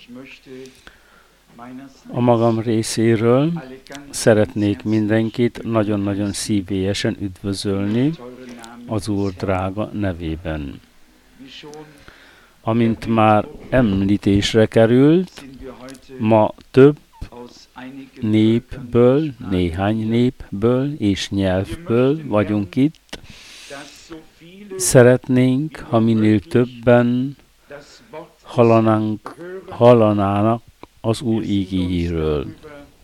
A magam részéről szeretnék mindenkit nagyon-nagyon szívélyesen üdvözölni az Úr drága nevében. Amint már említésre került, ma több népből, néhány népből és nyelvből vagyunk itt. Szeretnénk, ha minél többen hallanának az Úr ígéjéről.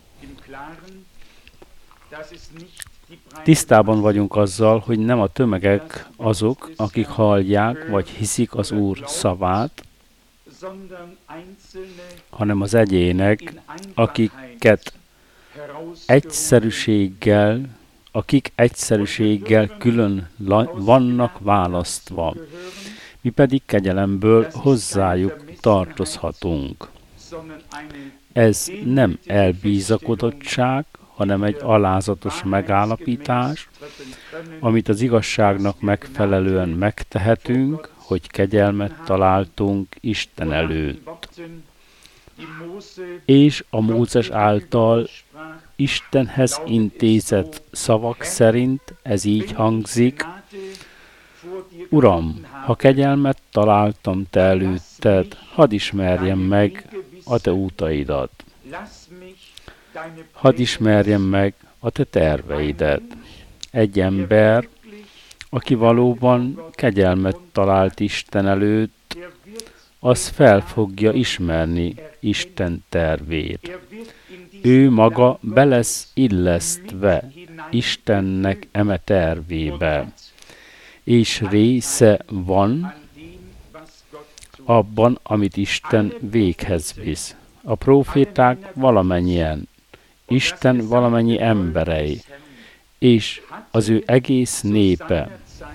Tisztában vagyunk azzal, hogy nem a tömegek azok, akik hallják vagy hiszik az Úr szavát, hanem az egyének, akik egyszerűséggel külön vannak választva. Mi pedig kegyelemből hozzájuk tartozhatunk. Ez nem elbízakodottság, hanem egy alázatos megállapítás, amit az igazságnak megfelelően megtehetünk, hogy kegyelmet találtunk Isten előtt. És a Mózes által Istenhez intézett szavak szerint ez így hangzik: Uram, ha kegyelmet találtam te előtted, hadd ismerjem meg a te útaidat. Hadd ismerjem meg a te terveidet. Egy ember, aki valóban kegyelmet talált Isten előtt, az fel fogja ismerni Isten tervét. Ő maga be lesz illesztve Istennek eme tervébe, és része van abban, amit Isten véghez visz. A próféták valamennyien, Isten valamennyi emberei, és az ő egész népe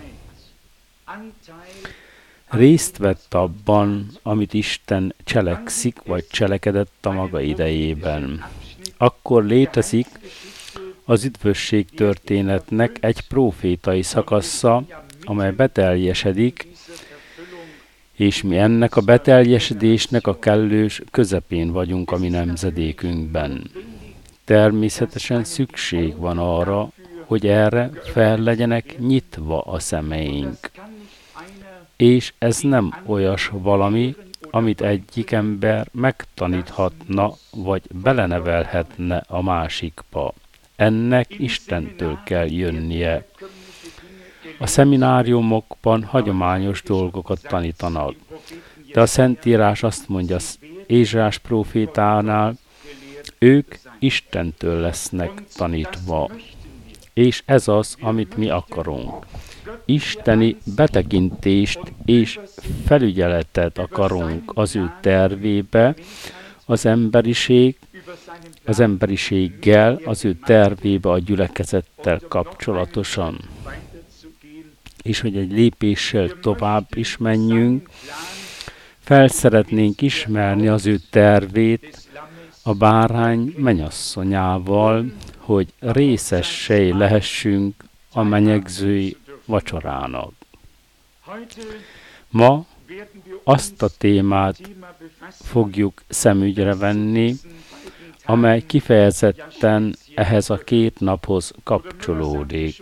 részt vett abban, amit Isten cselekszik, vagy cselekedett a maga idejében. Akkor létezik az üdvösség történetnek egy prófétai szakasza, amely beteljesedik, és mi ennek a beteljesedésnek a kellős közepén vagyunk a mi nemzedékünkben. Természetesen szükség van arra, hogy erre fel legyenek nyitva a szemeink. És ez nem olyas valami, amit egyik ember megtaníthatna, vagy belenevelhetne a másikba. Ennek Istentől kell jönnie. A szemináriumokban hagyományos dolgokat tanítanak, de a Szentírás azt mondja Ézsaiás prófétánál, ők Istentől lesznek tanítva. És ez az, amit mi akarunk. Isteni betekintést és felügyeletet akarunk az ő tervébe, az emberiséggel, az ő tervébe, a gyülekezettel kapcsolatosan. És hogy egy lépéssel tovább is menjünk, fel szeretnénk ismerni az ő tervét a bárány mennyasszonyával, hogy részessé lehessünk a menyegzői vacsorának. Ma azt a témát fogjuk szemügyre venni, amely kifejezetten ehhez a két naphoz kapcsolódik.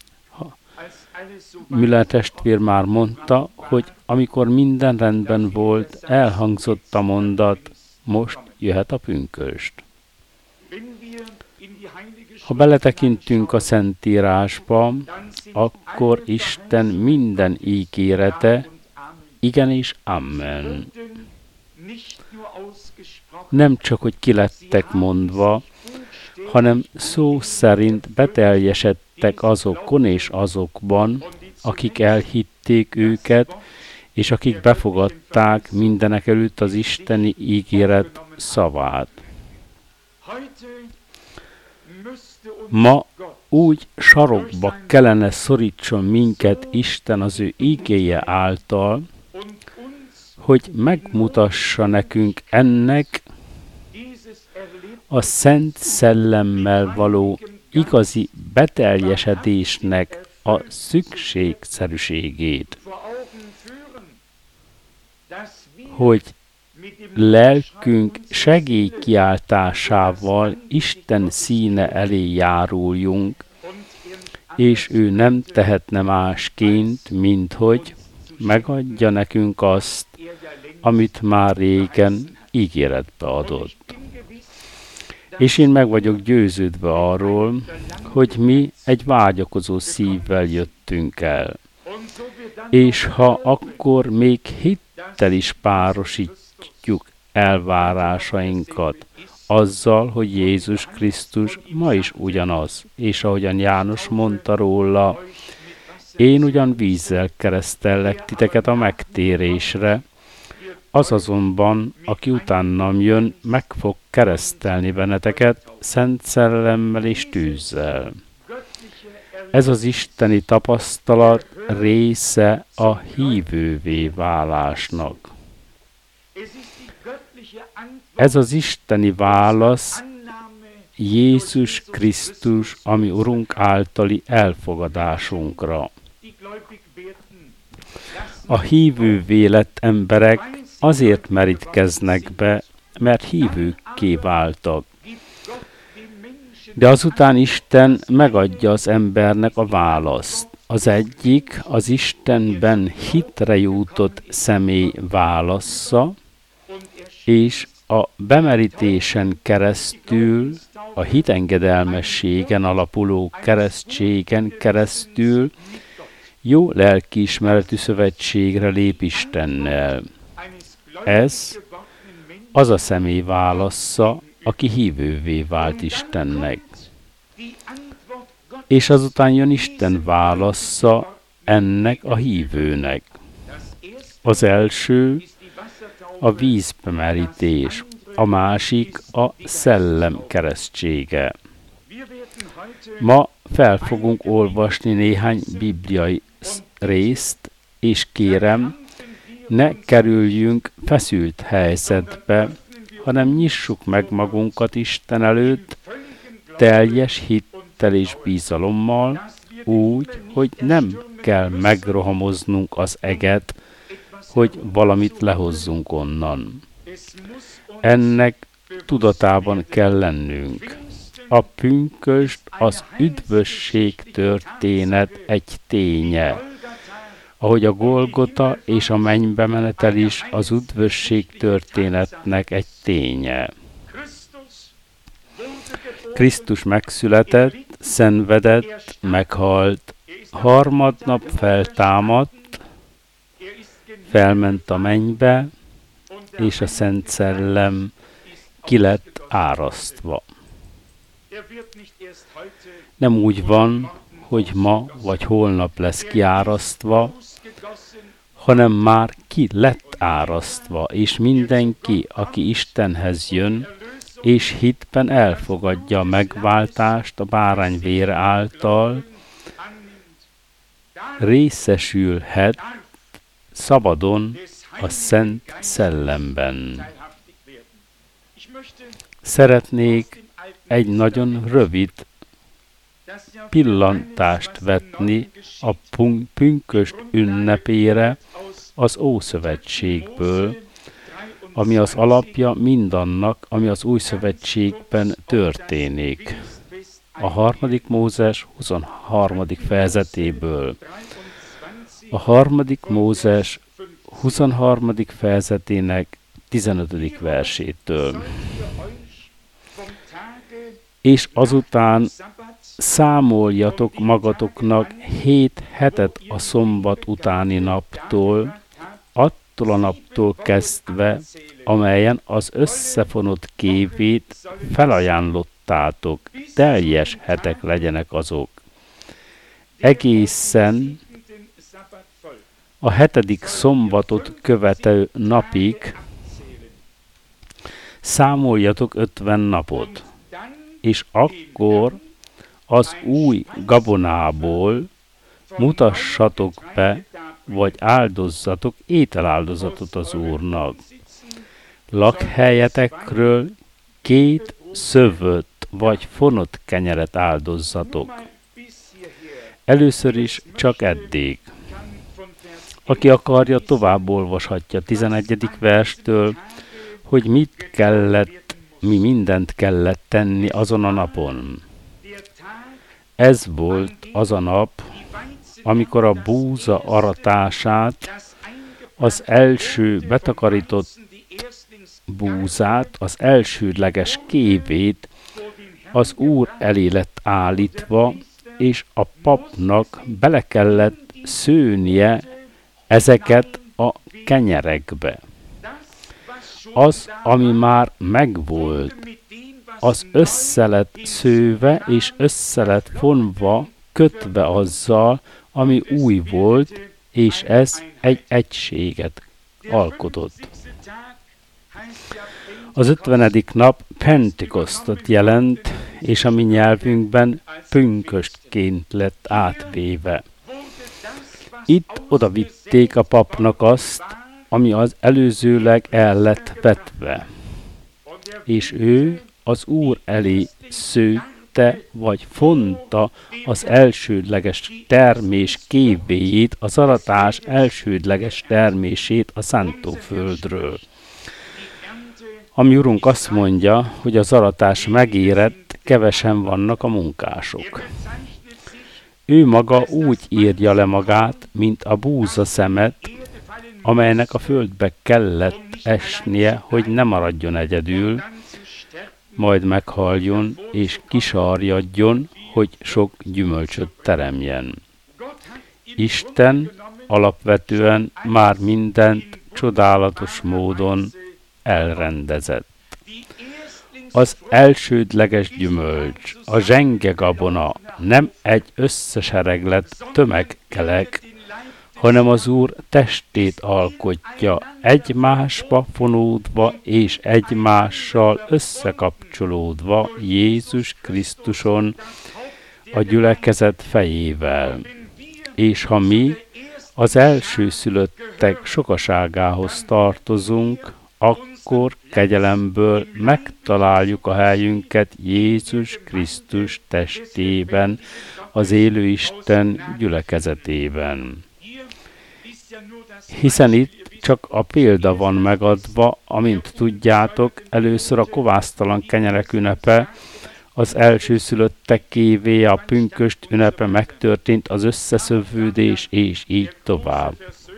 Müller testvér már mondta, hogy amikor minden rendben volt, elhangzott a mondat, most jöhet a pünkösd. Ha beletekintünk a Szentírásba, akkor Isten minden ígérete igen és amen. Nem csak, hogy ki lettek mondva, hanem szó szerint beteljesedtek azokon és azokban, akik elhitték őket, és akik befogadták mindenekelőtt az isteni ígéret szavát. Ma úgy sarokba kellene szorítson minket Isten az ő ígéje által, hogy megmutassa nekünk ennek a Szent Szellemmel való igazi beteljesedésnek a szükségszerűségét. Hogy lelkünk segélykiáltásával Isten színe elé járuljunk, és ő nem tehetne másként, minthogy megadja nekünk azt, amit már régen ígéretbe adott. És én meg vagyok győződve arról, hogy mi egy vágyakozó szívvel jöttünk el. És ha akkor még hittel is párosítjuk elvárásainkat azzal, hogy Jézus Krisztus ma is ugyanaz, és ahogyan János mondta róla, én ugyan vízzel keresztellek titeket a megtérésre, az azonban, aki utánam jön, meg fog keresztelni benneteket Szent Szellemmel és tűzzel. Ez az isteni tapasztalat része a hívővé válásnak. Ez az isteni válasz Jézus Krisztus, ami Urunk általi elfogadásunkra. A hívővé lett emberek azért merítkeznek be, mert hívőkké váltak. De azután Isten megadja az embernek a választ. Az egyik az Istenben hitre jutott személy válassza, és a bemerítésen keresztül, a hitengedelmességen alapuló keresztségen keresztül jó lelkiismeretű szövetségre lép Istennel. Ez az a személy válassza, aki hívővé vált Istennek. És azután jön Isten válassza ennek a hívőnek. Az első a vízbemerítés, a másik a szellem keresztsége. Ma fel fogunk olvasni néhány bibliai részt, és kérem, ne kerüljünk feszült helyzetbe, hanem nyissuk meg magunkat Isten előtt teljes hittel és bizalommal, úgy, hogy nem kell megrohamoznunk az eget, hogy valamit lehozzunk onnan. Ennek tudatában kell lennünk. A pünkösd az üdvösség történet egy ténye, ahogy a Golgota és a mennybe menetel is az üdvösség történetnek egy ténye. Krisztus megszületett, szenvedett, meghalt, harmadnap feltámadt, felment a mennybe, és a Szent Szellem ki lett árasztva. Nem úgy van, hogy ma vagy holnap lesz kiárasztva, hanem már ki lett árasztva, és mindenki, aki Istenhez jön, és hitben elfogadja a megváltást a bárány vére által, részesülhet szabadon a Szent Szellemben. Szeretnék egy nagyon rövid pillantást vetni a pünkösd ünnepére az Ószövetségből, ami az alapja mindannak, ami az Új Szövetségben történik. A 3. Mózes 23. fejezetéből. A 3. Mózes 23. fejezetének 15. versétől. És azután számoljatok magatoknak 7 hetet a szombat utáni naptól, attól a naptól kezdve, amelyen az összefonott kévét felajánlottátok, teljes hetek legyenek azok. Egészen a 7. szombatot követő napig számoljatok 50 napot, és akkor az új gabonából mutassatok be, vagy áldozzatok ételáldozatot az Úrnak. Lakhelyetekről 2 szövött vagy fonott kenyeret áldozzatok. Először is csak eddig. Aki akarja, tovább olvashatja 11. verstől, hogy mi mindent kellett tenni azon a napon. Ez volt az a nap, amikor a búza aratását, az első betakarított búzát, az elsődleges kévét az Úr elé lett állítva, és a papnak bele kellett szőnie ezeket a kenyerekbe. Az, ami már megvolt, az össze lett szőve és össze lett fonva, kötve azzal, ami új volt, és ez egy egységet alkotott. Az 50. nap Pentekosztot jelent, és a mi nyelvünkben pünköstként lett átvéve. Itt odavitték a papnak azt, ami az előzőleg el lett vetve, és ő az Úr elé szőtte vagy fonta az elsődleges termés kévéjét, az aratás elsődleges termését a szántóföldről. A mi Urunk azt mondja, hogy az aratás megérett, kevesen vannak a munkások. Ő maga úgy írja le magát, mint a búza szemet, amelynek a földbe kellett esnie, hogy ne maradjon egyedül, majd meghaljon és kisarjadjon, hogy sok gyümölcsöt teremjen. Isten alapvetően már mindent csodálatos módon elrendezett. Az elsődleges gyümölcs, a zsengegabona nem egy összesereglet tömegkelek, hanem az Úr testét alkotja, egymásba fonódva és egymással összekapcsolódva Jézus Krisztuson, a gyülekezet fejével. És ha mi az elsőszülöttek sokaságához tartozunk, akkor kegyelemből megtaláljuk a helyünket Jézus Krisztus testében, az élő Isten gyülekezetében. Hiszen itt csak a példa van megadva, amint tudjátok, először a kovásztalan kenyerek ünnepe, az elsőszülöttek kévéje, a pünkösd ünnepe megtörtént, az összeszövődés, és így tovább.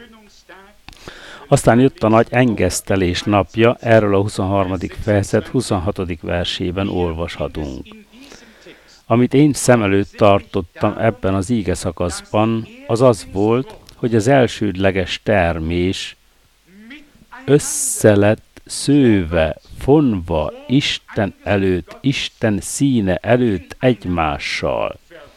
Aztán jött a nagy engesztelés napja, erről a 23. fejezet 26. versében olvashatunk. Amit én szem előtt tartottam ebben az íge szakaszban, az az volt, hogy az elsődleges termés össze lett szőve, fonva Isten előtt, Isten színe előtt egymással.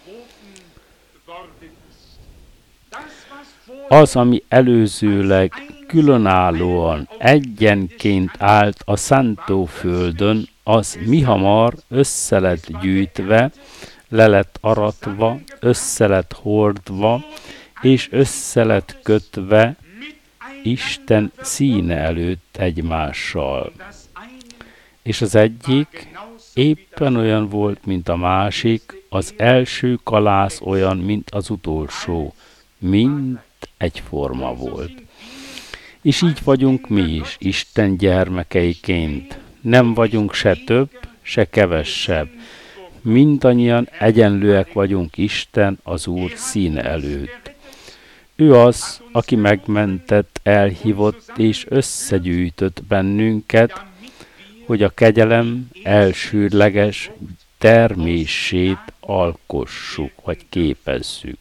Az, ami előzőleg különállóan egyenként állt a szántóföldön, az mihamar össze lett gyűjtve, le lett aratva, össze lett hordva, és össze lett kötve Isten színe előtt egymással. És az egyik éppen olyan volt, mint a másik, az első kalász olyan, mint az utolsó. Mind egyforma volt. És így vagyunk mi is, Isten gyermekeiként. Nem vagyunk se több, se kevesebb. Mindannyian egyenlőek vagyunk Isten, az Úr színe előtt. Ő az, aki megmentett, elhívott és összegyűjtött bennünket, hogy a kegyelem elsődleges termését alkossuk, vagy képezzük.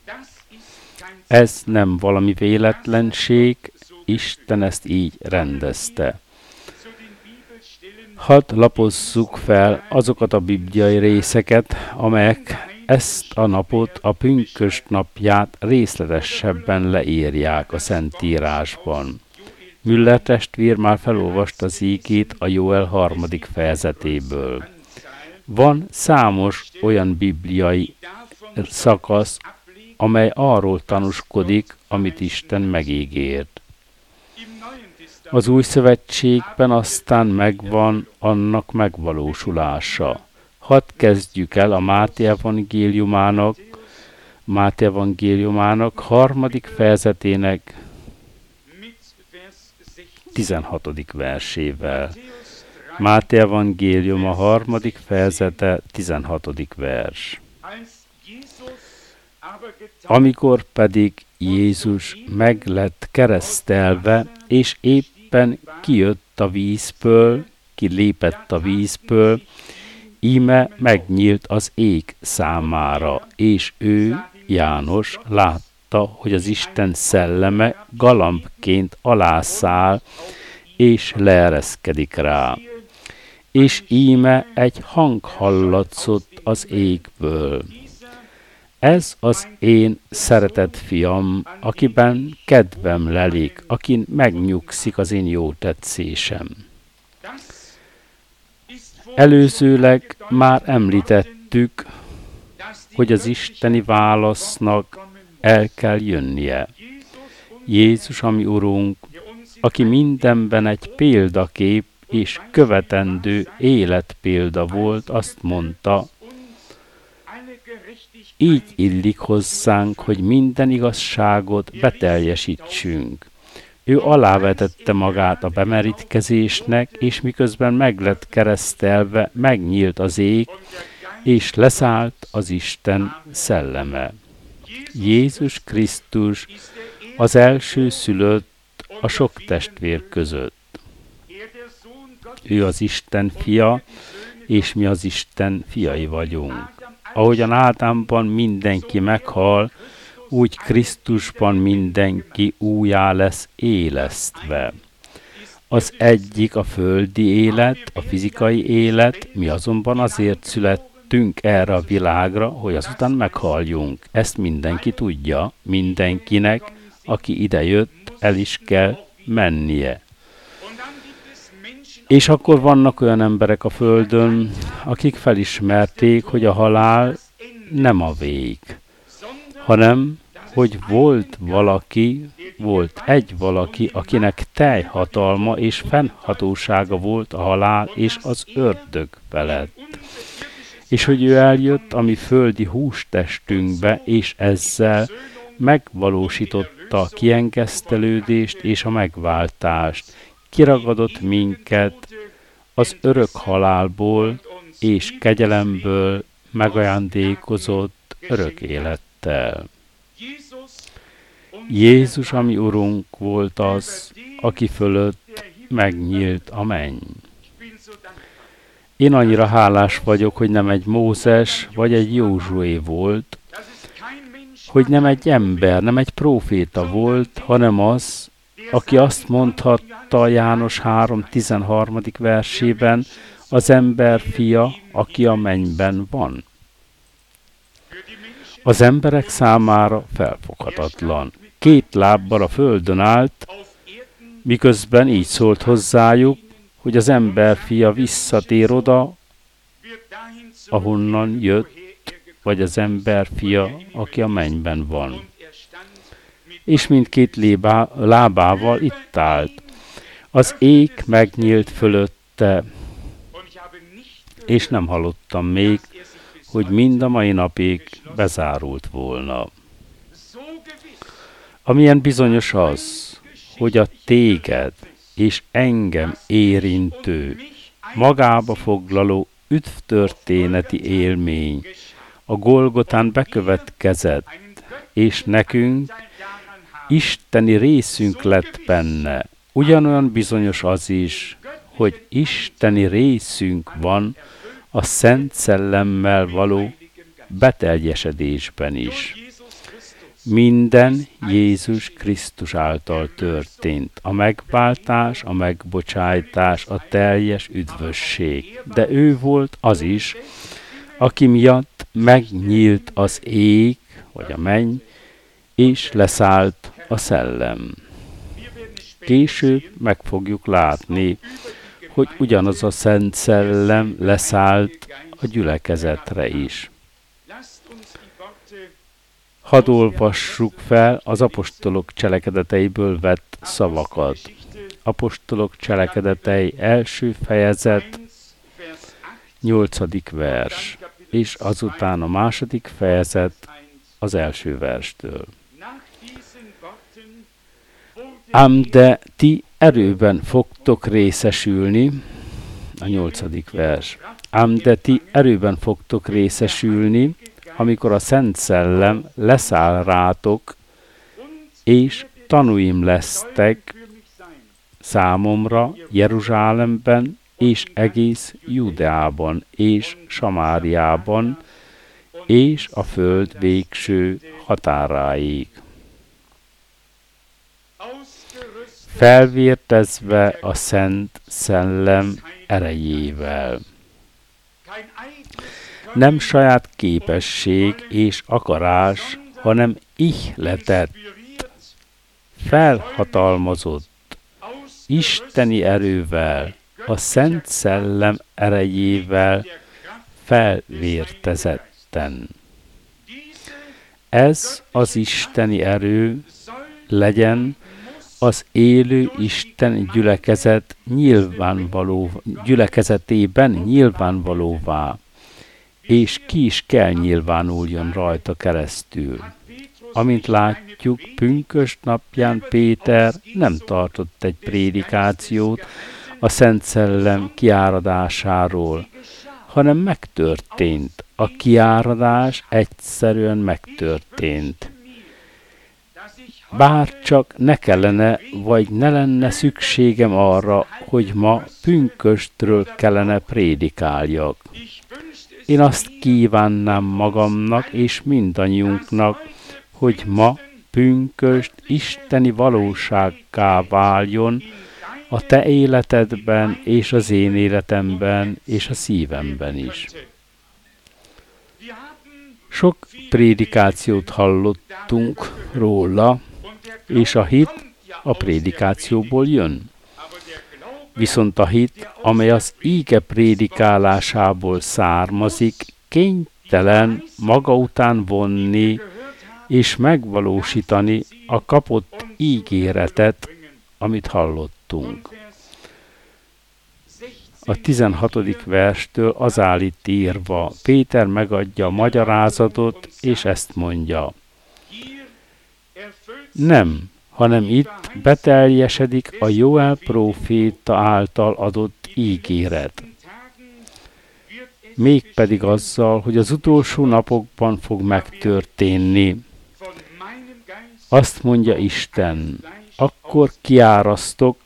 Ez nem valami véletlenség, Isten ezt így rendezte. Hadd lapozzuk fel azokat a bibliai részeket, amelyek ezt a napot, a pünkösd napját részletesebben leírják a Szentírásban. Müller testvér már felolvasta az ígét a Jóel 3. fejezetéből. Van számos olyan bibliai szakasz, amely arról tanúskodik, amit Isten megígért. Az Új Szövetségben aztán megvan annak megvalósulása. Hadd kezdjük el a Máté evangéliumának 3. fejezetének 16. versével. Máté evangélium a 3. fejezete 16. vers. Amikor pedig Jézus meg lett keresztelve, és éppen kijött a vízből, kilépett a vízből, íme megnyílt az ég számára, és ő, János, látta, hogy az Isten szelleme galambként alászáll, és leereszkedik rá. És íme egy hang hallatszott az égből. Ez az én szeretett fiam, akiben kedvem lelik, akin megnyugszik az én jó tetszésem. Előzőleg már említettük, hogy az isteni válasznak el kell jönnie. Jézus, ami Urunk, aki mindenben egy példakép és követendő életpélda volt, azt mondta, így illik hozzánk, hogy minden igazságot beteljesítsünk. Ő alávetette magát a bemerítkezésnek, és miközben meg lett keresztelve, megnyílt az ég, és leszállt az Isten szelleme. Jézus Krisztus az első szülött a sok testvér között. Ő az Isten fia, és mi az Isten fiai vagyunk. Ahogyan Ádámban mindenki meghal, úgy Krisztusban mindenki újjá lesz élesztve. Az egyik a földi élet, a fizikai élet, mi azonban azért születtünk erre a világra, hogy azután meghaljunk. Ezt mindenki tudja, mindenkinek, aki idejött, el is kell mennie. És akkor vannak olyan emberek a Földön, akik felismerték, hogy a halál nem a vég, hanem, hogy volt egy valaki, akinek teljhatalma és fennhatósága volt a halál és az ördög felett. És hogy ő eljött a mi földi hústestünkbe, és ezzel megvalósította a kiengesztelődést és a megváltást, kiragadott minket az örök halálból és kegyelemből megajándékozott örök élettel. Jézus, ami Urunk volt az, aki fölött megnyílt a menny. Én annyira hálás vagyok, hogy nem egy Mózes vagy egy Józsué volt, hogy nem egy ember, nem egy próféta volt, hanem az, aki azt mondhatta János 3.13. versében, az ember fia, aki a mennyben van. Az emberek számára felfoghatatlan. 2 lábbal a földön állt, miközben így szólt hozzájuk, hogy az ember fia visszatér oda, ahonnan jött, vagy az ember fia, aki a mennyben van. És mindkét lábával itt állt. Az ég megnyílt fölötte, és nem hallottam még, hogy mind a mai napig bezárult volna. Amilyen bizonyos az, hogy a téged és engem érintő, magába foglaló üdvtörténeti élmény a Golgotán bekövetkezett, és nekünk isteni részünk lett benne. Ugyanolyan bizonyos az is, hogy isteni részünk van a Szent Szellemmel való beteljesedésben is. Minden Jézus Krisztus által történt. A megváltás, a megbocsájtás, a teljes üdvösség. De ő volt az is, aki miatt megnyílt az ég, vagy a menny, és leszállt a szellem. Később meg fogjuk látni, hogy ugyanaz a Szent Szellem leszállt a gyülekezetre is. Hadd olvassuk fel az apostolok cselekedeteiből vett szavakat. Apostolok cselekedetei 1. fejezet, 8. vers, és azután a 2. fejezet az 1. verstől. Ám de ti erőben fogtok részesülni, a 8. vers. Ám de ti erőben fogtok részesülni, amikor a Szent Szellem leszáll rátok, és tanúim lesztek számomra Jeruzsálemben, és egész Judeában, és Samáriában, és a föld végső határáig. Felvértezve a Szent Szellem erejével. Nem saját képesség és akarás, hanem ihletett, felhatalmazott, isteni erővel, a Szent Szellem erejével felvértezetten. Ez az isteni erő legyen az élő Isten gyülekezetében nyilvánvalóvá, és ki is kell nyilvánuljon rajta keresztül. Amint látjuk, pünkösd napján Péter nem tartott egy prédikációt a Szent Szellem kiáradásáról, hanem megtörtént. A kiáradás egyszerűen megtörtént. Bár csak ne kellene, vagy ne lenne szükségem arra, hogy ma pünköstről kellene prédikáljak. Én azt kívánnám magamnak és mindannyiunknak, hogy ma pünkösd isteni valósággá váljon a te életedben, és az én életemben, és a szívemben is. Sok prédikációt hallottunk róla, és a hit a prédikációból jön. Viszont a hit, amely az íge prédikálásából származik, kénytelen maga után vonni és megvalósítani a kapott ígéretet, amit hallottunk. A 16. verstől az áll itt írva, Péter megadja a magyarázatot, és ezt mondja. Nem, hanem itt beteljesedik a Jóel próféta által adott ígéret. Mégpedig azzal, hogy az utolsó napokban fog megtörténni. Azt mondja Isten, akkor kiárasztok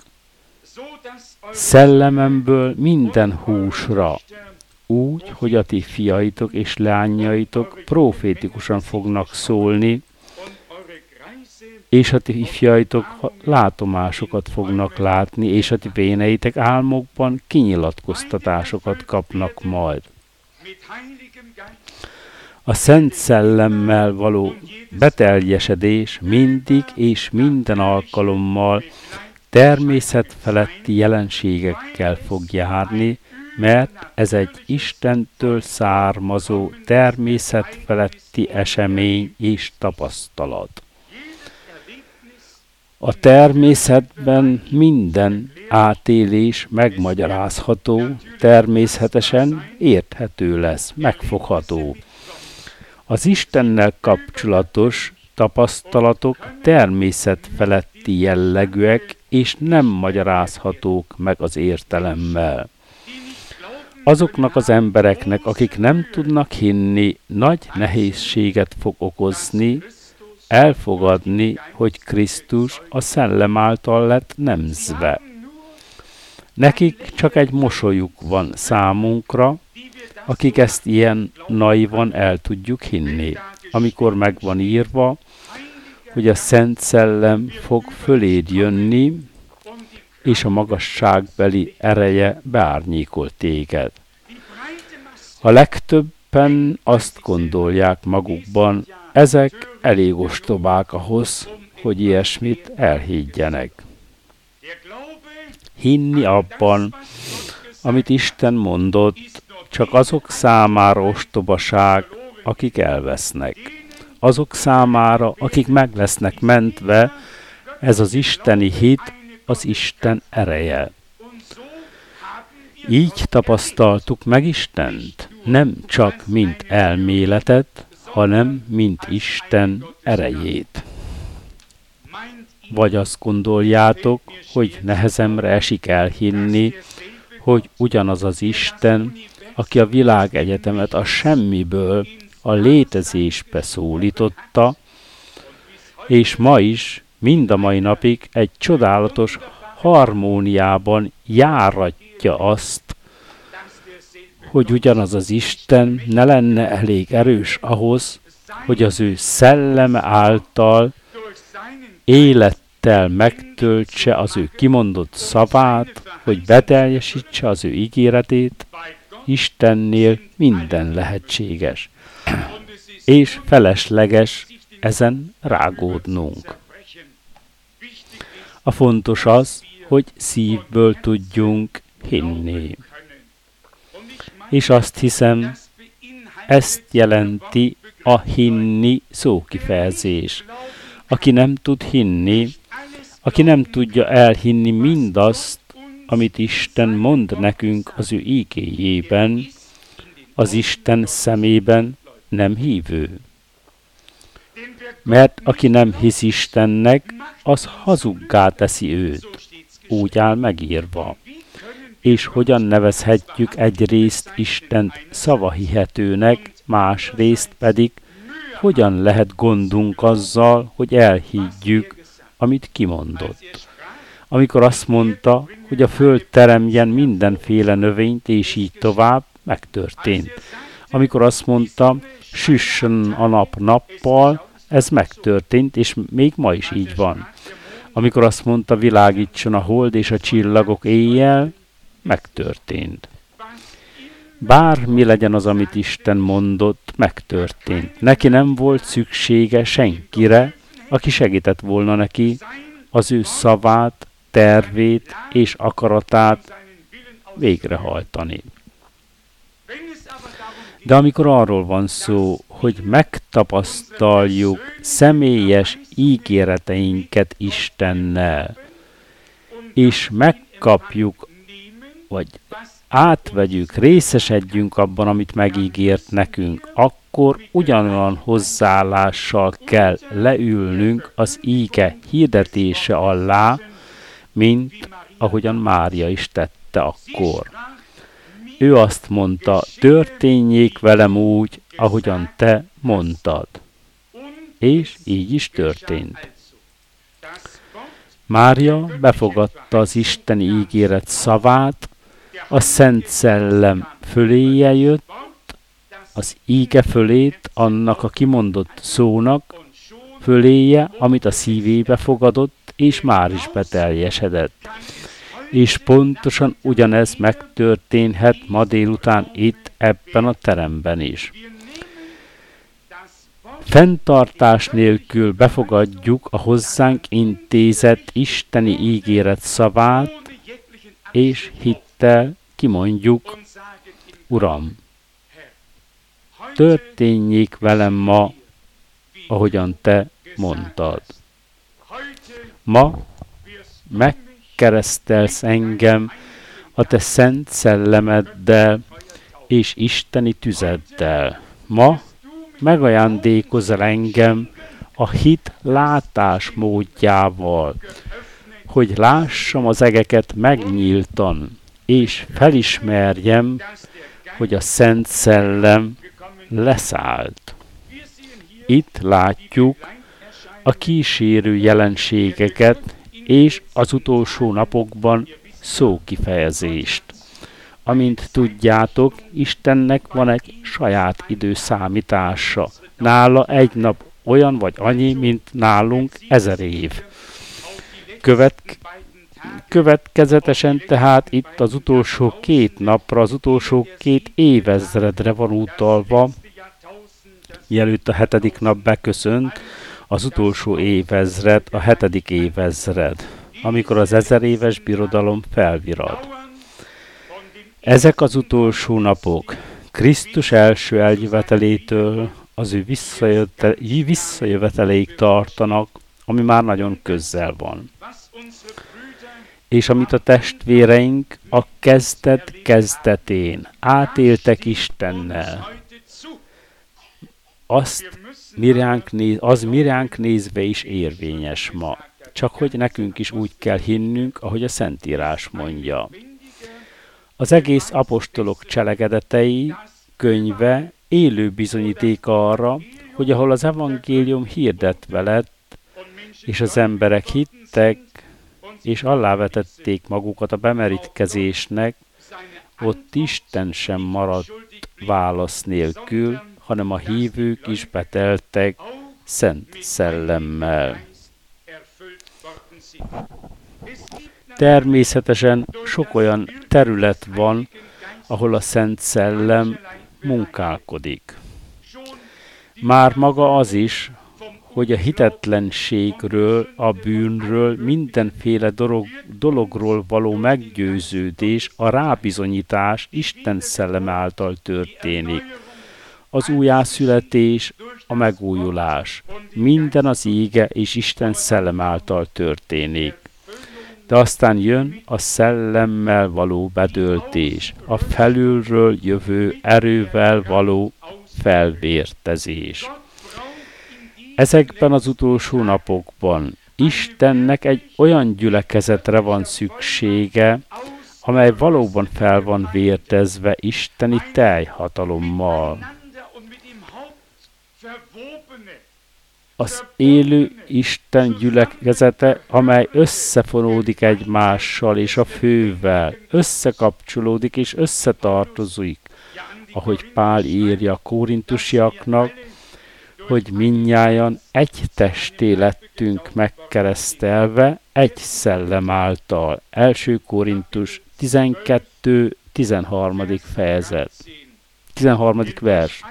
szellememből minden húsra, úgy, hogy a ti fiaitok és lányaitok profétikusan fognak szólni, és a ti ifjaitok látomásokat fognak látni, és a ti véneitek álmokban kinyilatkoztatásokat kapnak majd. A Szent Szellemmel való beteljesedés mindig és minden alkalommal természetfeletti jelenségekkel fog járni, mert ez egy Istentől származó természetfeletti esemény és tapasztalat. A természetben minden átélés megmagyarázható, természetesen érthető lesz, megfogható. Az Istennel kapcsolatos tapasztalatok természetfeletti jellegűek, és nem magyarázhatók meg az értelemmel. Azoknak az embereknek, akik nem tudnak hinni, nagy nehézséget fog okozni, elfogadni, hogy Krisztus a Szellem által lett nemzve. Nekik csak egy mosolyuk van számunkra, akik ezt ilyen naivan el tudjuk hinni, amikor meg van írva, hogy a Szent Szellem fog föléd jönni, és a magasságbeli ereje beárnyékol téged. A legtöbben azt gondolják magukban, ezek elég ostobák ahhoz, hogy ilyesmit elhiggyenek. Hinni abban, amit Isten mondott, csak azok számára ostobaság, akik elvesznek. Azok számára, akik meg lesznek mentve, ez az isteni hit, az Isten ereje. Így tapasztaltuk meg Istent, nem csak mint elméletet, hanem mint Isten erejét. Vagy azt gondoljátok, hogy nehezemre esik elhinni, hogy ugyanaz az Isten, aki a világegyetemet a semmiből a létezésbe szólította, és ma is, mind a mai napig egy csodálatos harmóniában járatja azt, hogy ugyanaz az Isten ne lenne elég erős ahhoz, hogy az ő szelleme által élettel megtöltse az ő kimondott szavát, hogy beteljesítse az ő ígéretét. Istennél minden lehetséges, és felesleges ezen rágódnunk. A fontos az, hogy szívből tudjunk hinni. És azt hiszem, ezt jelenti a hinni szókifejezés. Aki nem tud hinni, aki nem tudja elhinni mindazt, amit Isten mond nekünk az ő ígéjében, az Isten szemében nem hívő. Mert aki nem hisz Istennek, az hazuggá teszi őt. Úgy áll megírva. És hogyan nevezhetjük egyrészt Istent szavahihetőnek, másrészt pedig hogyan lehet gondunk azzal, hogy elhiggyük, amit kimondott. Amikor azt mondta, hogy a föld teremjen mindenféle növényt, és így tovább, megtörtént. Amikor azt mondta, süssön a nap nappal, ez megtörtént, és még ma is így van. Amikor azt mondta, világítson a hold és a csillagok éjjel, megtörtént. Bármi legyen az, amit Isten mondott, megtörtént. Neki nem volt szüksége senkire, aki segített volna neki az ő szavát, tervét és akaratát végrehajtani. De amikor arról van szó, hogy megtapasztaljuk személyes ígéreteinket Istennel, és megkapjuk, vagy átvegyük, részesedjünk abban, amit megígért nekünk, akkor ugyanolyan hozzáállással kell leülnünk az íge hirdetése alá, mint ahogyan Mária is tette akkor. Ő azt mondta, történjék velem úgy, ahogyan te mondtad. És így is történt. Mária befogadta az isteni ígéret szavát, a Szent Szellem föléje jött, az íge fölét, annak a kimondott szónak föléje, amit a szívébe fogadott, és már is beteljesedett. És pontosan ugyanez megtörténhet ma délután itt, ebben a teremben is. Fenntartás nélkül befogadjuk a hozzánk intézett isteni ígéret szavát, és hittel kimondjuk, Uram, történjék velem ma, ahogyan te mondtad. Ma megkeresztelsz engem a te szent szellemeddel és isteni tüzeddel. Ma megajándékozol engem a hit látásmódjával, hogy lássam az egeket megnyíltan, és felismerjem, hogy a Szent Szellem leszállt. Itt látjuk a kísérő jelenségeket és az utolsó napokban szókifejezést. Amint tudjátok, Istennek van egy saját időszámítása. Nála egy nap olyan vagy annyi, mint nálunk 1000 év. Következetesen tehát itt az utolsó 2 napra, az utolsó 2 évezredre van utalva, mielőtt a 7. nap beköszönt, az utolsó évezred, a 7. évezred, amikor az 1000 éves birodalom felvirad. Ezek az utolsó napok Krisztus első eljövetelétől az ő visszajöveteléig tartanak, ami már nagyon közel van. És amit a testvéreink a kezdetén átéltek Istennel, az miránk nézve is érvényes ma. csak hogy nekünk is úgy kell hinnünk, ahogy a Szentírás mondja. Az egész apostolok cselekedetei könyve élő bizonyítéka arra, hogy ahol az evangélium hirdetve lett, és az emberek hittek, és alávetették magukat a bemerítkezésnek, ott Isten sem maradt válasz nélkül, hanem a hívők is beteltek Szent Szellemmel. Természetesen sok olyan terület van, ahol a Szent Szellem munkálkodik. Már maga az is, hogy a hitetlenségről, a bűnről, mindenféle dologról való meggyőződés, a rábizonyítás Isten szelleme által történik. Az újjászületés, a megújulás, minden az ége és Isten szelleme által történik. De aztán jön a szellemmel való bedöltés, a felülről jövő erővel való felvértezés. Ezekben az utolsó napokban Istennek egy olyan gyülekezetre van szüksége, amely valóban fel van vértezve isteni teljhatalommal. Az élő Isten gyülekezete, amely összefonódik egymással és a fővel, összekapcsolódik és összetartozik, ahogy Pál írja a korintusiaknak, hogy mindnyájan egy testé lettünk megkeresztelve egy szellem által. 1 Korintus 12. 13. fejezet. 13. vers.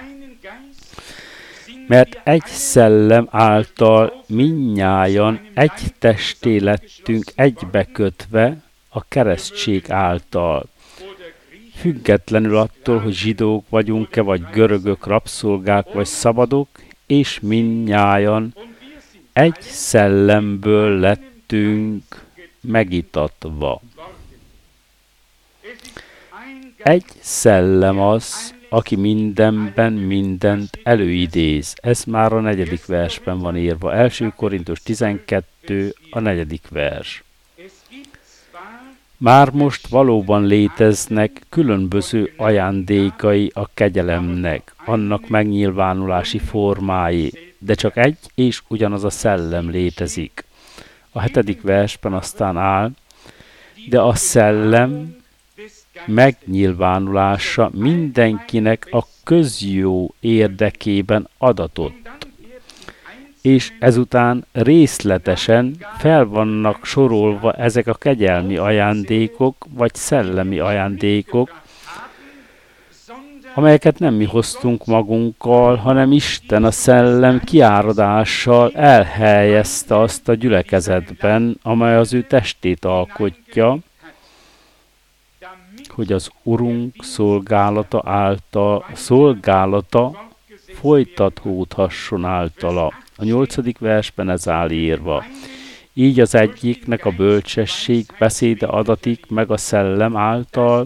Mert egy szellem által mindnyájan egy testé lettünk egybekötve a keresztség által. Függetlenül attól, hogy zsidók vagyunk-e, vagy görögök, rabszolgák, vagy szabadok, és mindnyájan egy szellemből lettünk megitatva. Egy szellem az, aki mindenben mindent előidéz. Ez már a 4. versben van írva. 1 Korintus 12, a 4. vers. Már most valóban léteznek különböző ajándékai a kegyelemnek, annak megnyilvánulási formái, de csak egy és ugyanaz a szellem létezik. A 7. versben aztán áll, de a szellem megnyilvánulása mindenkinek a közjó érdekében adatott. És ezután részletesen fel vannak sorolva ezek a kegyelmi ajándékok, vagy szellemi ajándékok, amelyeket nem mi hoztunk magunkkal, hanem Isten a szellem kiáradással elhelyezte azt a gyülekezetben, amely az ő testét alkotja, hogy az Urunk szolgálata folytatódhasson általa. A 8. versben ez áll írva. Így az egyiknek a bölcsesség beszéde adatik meg a szellem által.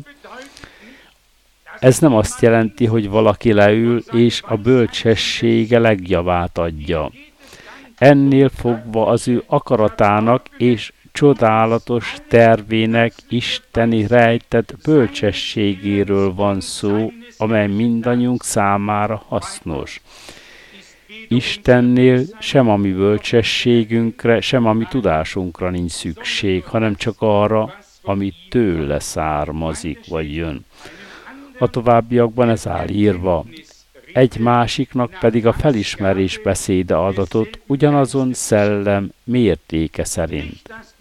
Ez nem azt jelenti, hogy valaki leül, és a bölcsessége legjavát adja. Ennél fogva az ő akaratának és csodálatos tervének isteni rejtett bölcsességéről van szó, amely mindannyiunk számára hasznos. Istennél sem a mi bölcsességünkre, sem a mi tudásunkra nincs szükség, hanem csak arra, ami tőle származik, vagy jön. A továbbiakban ez áll írva. Egy másiknak pedig a felismerés beszéde adatot ugyanazon szellem mértéke szerint.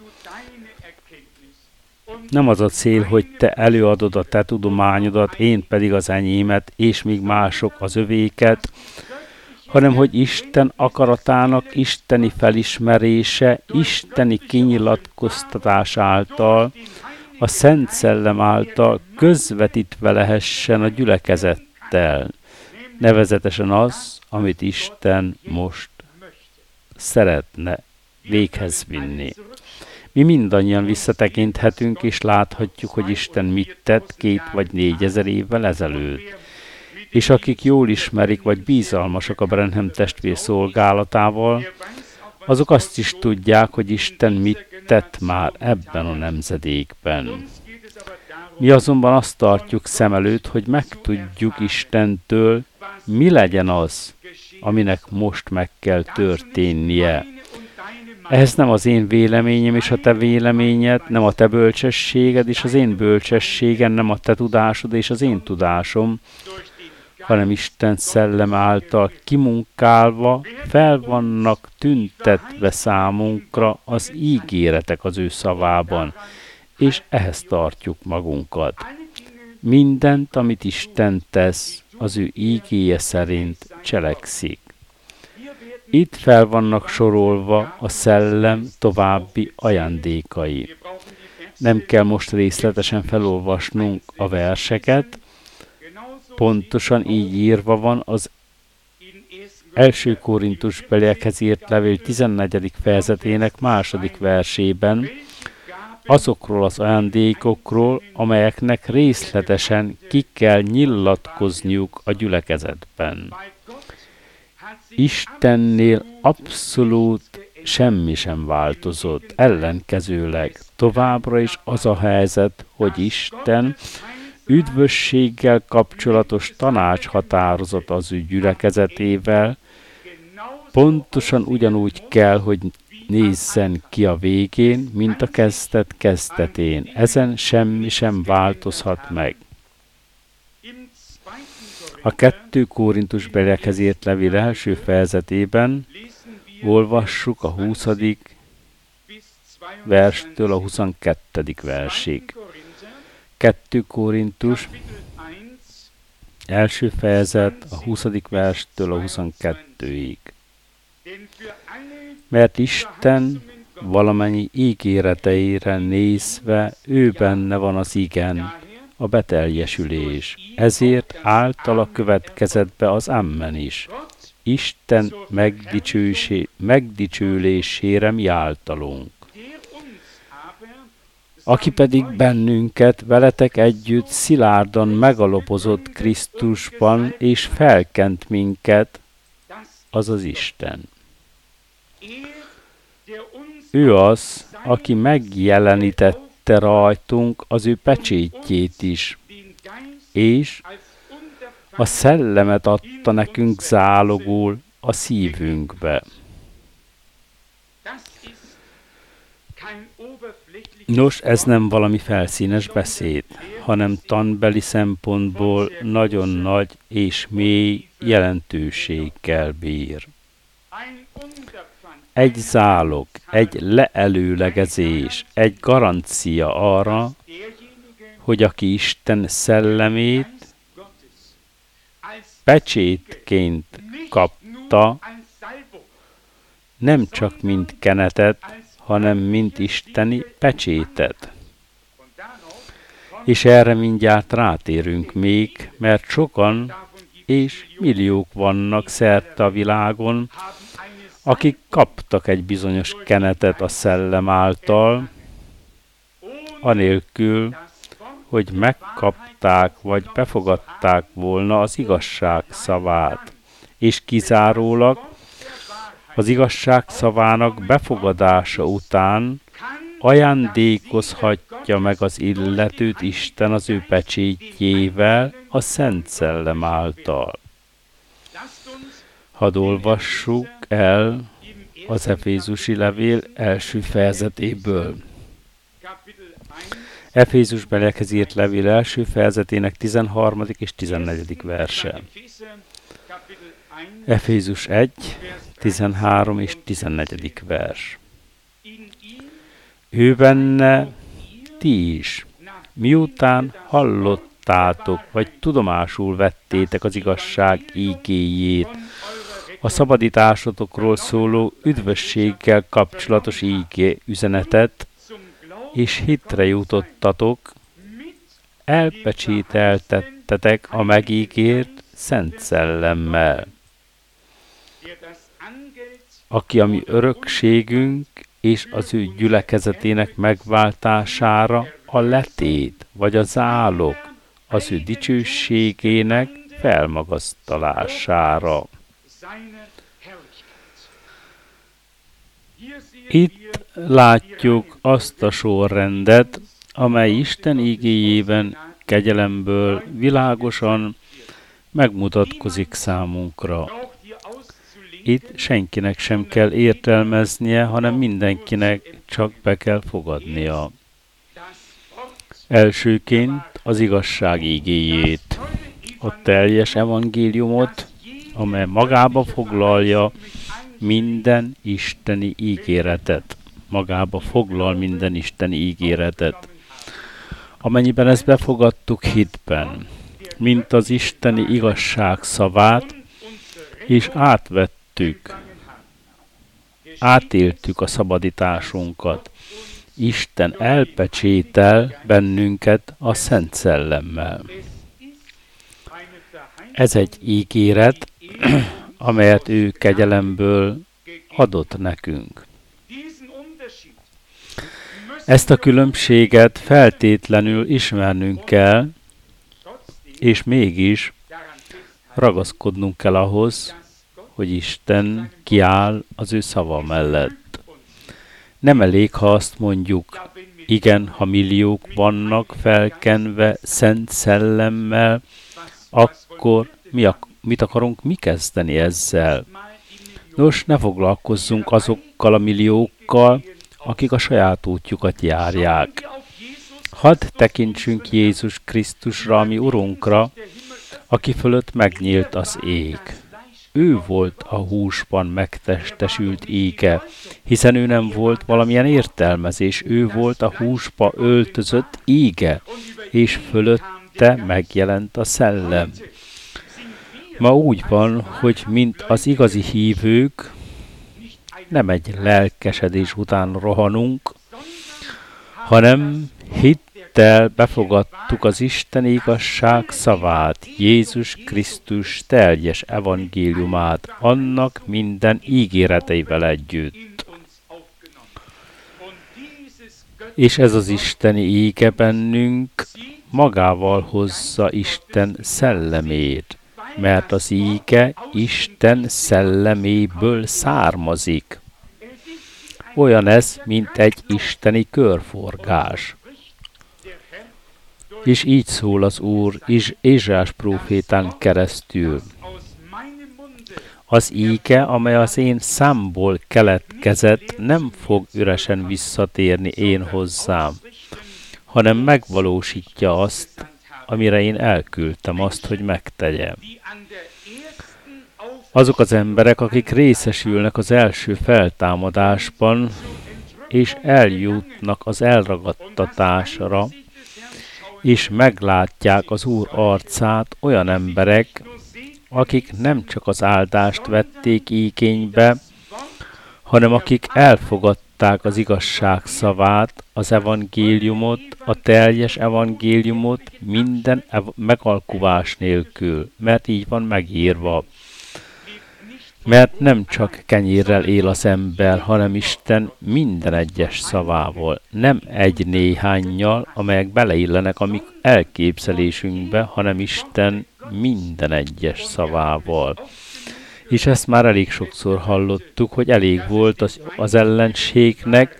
Nem az a cél, hogy te előadod a te tudományodat, én pedig az enyémet, és még mások az övéket, hanem hogy Isten akaratának isteni felismerése, isteni kinyilatkoztatás által, a Szent Szellem által közvetítve lehessen a gyülekezettel. Nevezetesen az, amit Isten most szeretne véghez vinni. Mi mindannyian visszatekinthetünk, és láthatjuk, hogy Isten mit tett 2000 vagy 4000 évvel ezelőtt. És akik jól ismerik, vagy bízalmasak a Branham testvér szolgálatával, azok azt is tudják, hogy Isten mit tett már ebben a nemzedékben. Mi azonban azt tartjuk szem előtt, hogy megtudjuk Istentől, mi legyen az, aminek most meg kell történnie. Ehhez nem az én véleményem és a te véleményed, nem a te bölcsességed és az én bölcsességem, nem a te tudásod és az én tudásom, hanem Isten szellem által kimunkálva fel vannak tüntetve számunkra az ígéretek az ő szavában, és ehhez tartjuk magunkat. Mindent, amit Isten tesz, az ő ígéje szerint cselekszik. Itt fel vannak sorolva a szellem további ajándékai. Nem kell most részletesen felolvasnunk a verseket, pontosan így írva van az 1. Korintusbeliekhez írt levél 14. fejezetének 2. versében, azokról az ajándékokról, amelyeknek részletesen ki kell nyilatkozniuk a gyülekezetben. Istennél abszolút semmi sem változott, ellenkezőleg továbbra is az a helyzet, hogy Isten üdvösséggel kapcsolatos tanácshatározat az ő gyülekezetével, pontosan ugyanúgy kell, hogy nézzen ki a végén, mint a kezdet kezdetén. Ezen semmi sem változhat meg. A 2. Korintusbeliekhez írt levél első fejezetében olvassuk a 20. verstől a 22. versig. 2. Korintus első fejezet a 20. verstől a 22-ig. Mert Isten valamennyi ígéreteire nézve ő benne van az igen, a beteljesülés. Ezért általa következett be az amen is. Isten megdicsőlésére mi általunk. Aki pedig bennünket veletek együtt szilárdan megalapozott Krisztusban, és felkent minket, az az Isten. Ő az, aki megjelenítette rajtunk az ő pecsétjét is, és a szellemet adta nekünk zálogul a szívünkbe. Nos, ez nem valami felszínes beszéd, hanem tanbeli szempontból nagyon nagy és mély jelentőséggel bír. Egy zálog, egy leelőlegezés, egy garancia arra, hogy aki Isten szellemét pecsétként kapta, nem csak mint kenetet, hanem mint isteni pecsétet. És erre mindjárt rátérünk még, mert sokan és milliók vannak szerte a világon, akik kaptak egy bizonyos kenetet a szellem által, anélkül, hogy megkapták vagy befogadták volna az igazság szavát, és kizárólag az igazság szavának befogadása után ajándékozhatja meg az illetőt Isten az ő pecsétjével, a Szent Szellem által. Hadd olvassuk el az Efézusi levél első fejezetéből. Efézusbeliekhez írt levél első fejezetének 13. és 14. verse. Efézus 1, 13 és 14. vers. Ő benne ti is, miután hallottátok, vagy tudomásul vettétek az igazság ígéjét, a szabadításotokról szóló üdvösséggel kapcsolatos ígé üzenetet, és hitre jutottatok, elpecsételtettetek a megígért Szent Szellemmel, aki a mi örökségünk és az ő gyülekezetének megváltására a letét vagy a zálog az ő dicsőségének felmagasztalására. Itt látjuk azt a sorrendet, amely Isten igéjében kegyelemből világosan megmutatkozik számunkra. Itt senkinek sem kell értelmeznie, hanem mindenkinek csak be kell fogadnia. Elsőként az igazság igéjét, a teljes evangéliumot, amely magába foglalja minden isteni ígéretet. Magába foglal minden isteni ígéretet. Amennyiben ezt befogadtuk hitben, mint az isteni igazság szavát, és átéltük a szabadításunkat. Isten elpecsétel bennünket a Szent Szellemmel. Ez egy ígéret, amelyet ő kegyelemből adott nekünk. Ezt a különbséget feltétlenül ismernünk kell, és mégis ragaszkodnunk kell ahhoz, hogy Isten kiáll az ő szava mellett. Nem elég, ha azt mondjuk, igen, ha milliók vannak felkenve Szent Szellemmel, akkor mit akarunk mi kezdeni ezzel? Nos, ne foglalkozzunk azokkal a milliókkal, akik a saját útjukat járják. Hadd tekintsünk Jézus Krisztusra, ami Urunkra, aki fölött megnyílt az ég. Ő volt a húsban megtestesült ége, hiszen ő nem volt valamilyen értelmezés, ő volt a húsba öltözött ége, és fölötte megjelent a szellem. Ma úgy van, hogy mint az igazi hívők, nem egy lelkesedés után rohanunk, hanem hittel befogadtuk az Isten igazság szavát, Jézus Krisztus teljes evangéliumát, annak minden ígéreteivel együtt. És ez az isteni íge bennünk magával hozza Isten szellemét, mert az íge Isten szelleméből származik. Olyan ez, mint egy isteni körforgás. És így szól az Úr Ézsaiás prófétán keresztül. Az íge, amely az én számból keletkezett, nem fog üresen visszatérni én hozzám, hanem megvalósítja azt, amire én elküldtem azt, hogy megtegyem. Azok az emberek, akik részesülnek az első feltámadásban, és eljutnak az elragadtatásra, és meglátják az Úr arcát, olyan emberek, akik nem csak az áldást vették igénybe, hanem akik elfogadták az igazság szavát, az evangéliumot, a teljes evangéliumot minden megalkuvás nélkül, mert így van megírva. Mert nem csak kenyérrel él az ember, hanem Isten minden egyes szavával, nem egy néhánnyal, amelyek beleillenek a mi elképzelésünkbe, hanem Isten minden egyes szavával. És ezt már elég sokszor hallottuk, hogy elég volt az ellenségnek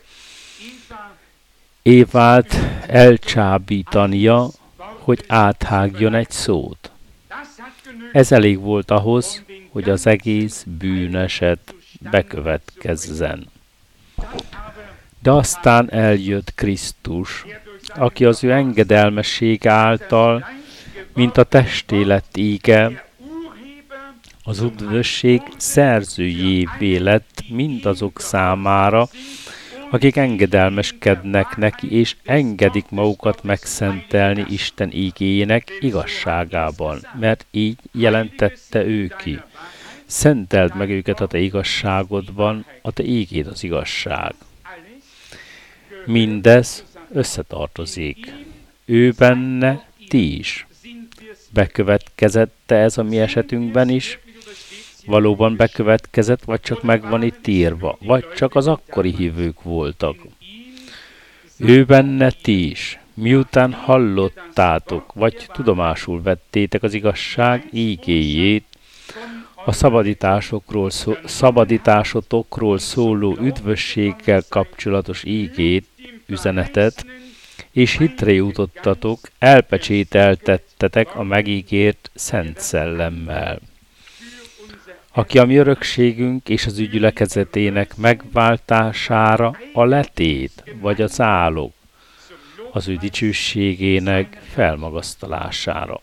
Évát elcsábítania, hogy áthágjon egy szót. Ez elég volt ahhoz, hogy az egész bűneset bekövetkezzen. De aztán eljött Krisztus, aki az ő engedelmessége által, mint a testé lett íge, az üdvösség szerzőjévé lett mindazok számára, akik engedelmeskednek neki, és engedik magukat megszentelni Isten ígéjének igazságában, mert így jelentette ő ki. Szenteld meg őket a te igazságodban, a te ígéd az igazság. Mindez összetartozik. Ő benne, ti is. Bekövetkezette ez a mi esetünkben is, valóban bekövetkezett, vagy csak meg van itt írva, vagy csak az akkori hívők voltak. Ő benne ti is, miután hallottátok, vagy tudomásul vettétek az igazság ígéjét, A szabadításotokról szóló üdvösséggel kapcsolatos ígét, üzenetet, és hitre jutottatok, elpecsételtettetek a megígért Szent Szellemmel, aki a mi örökségünk és az ügyülekezetének megváltására a letét vagy a zálog, az ő dicsőségének felmagasztalására.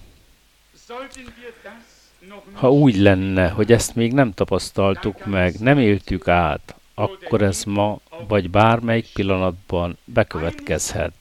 Ha úgy lenne, hogy ezt még nem tapasztaltuk meg, nem éltük át, akkor ez ma vagy bármelyik pillanatban bekövetkezhet.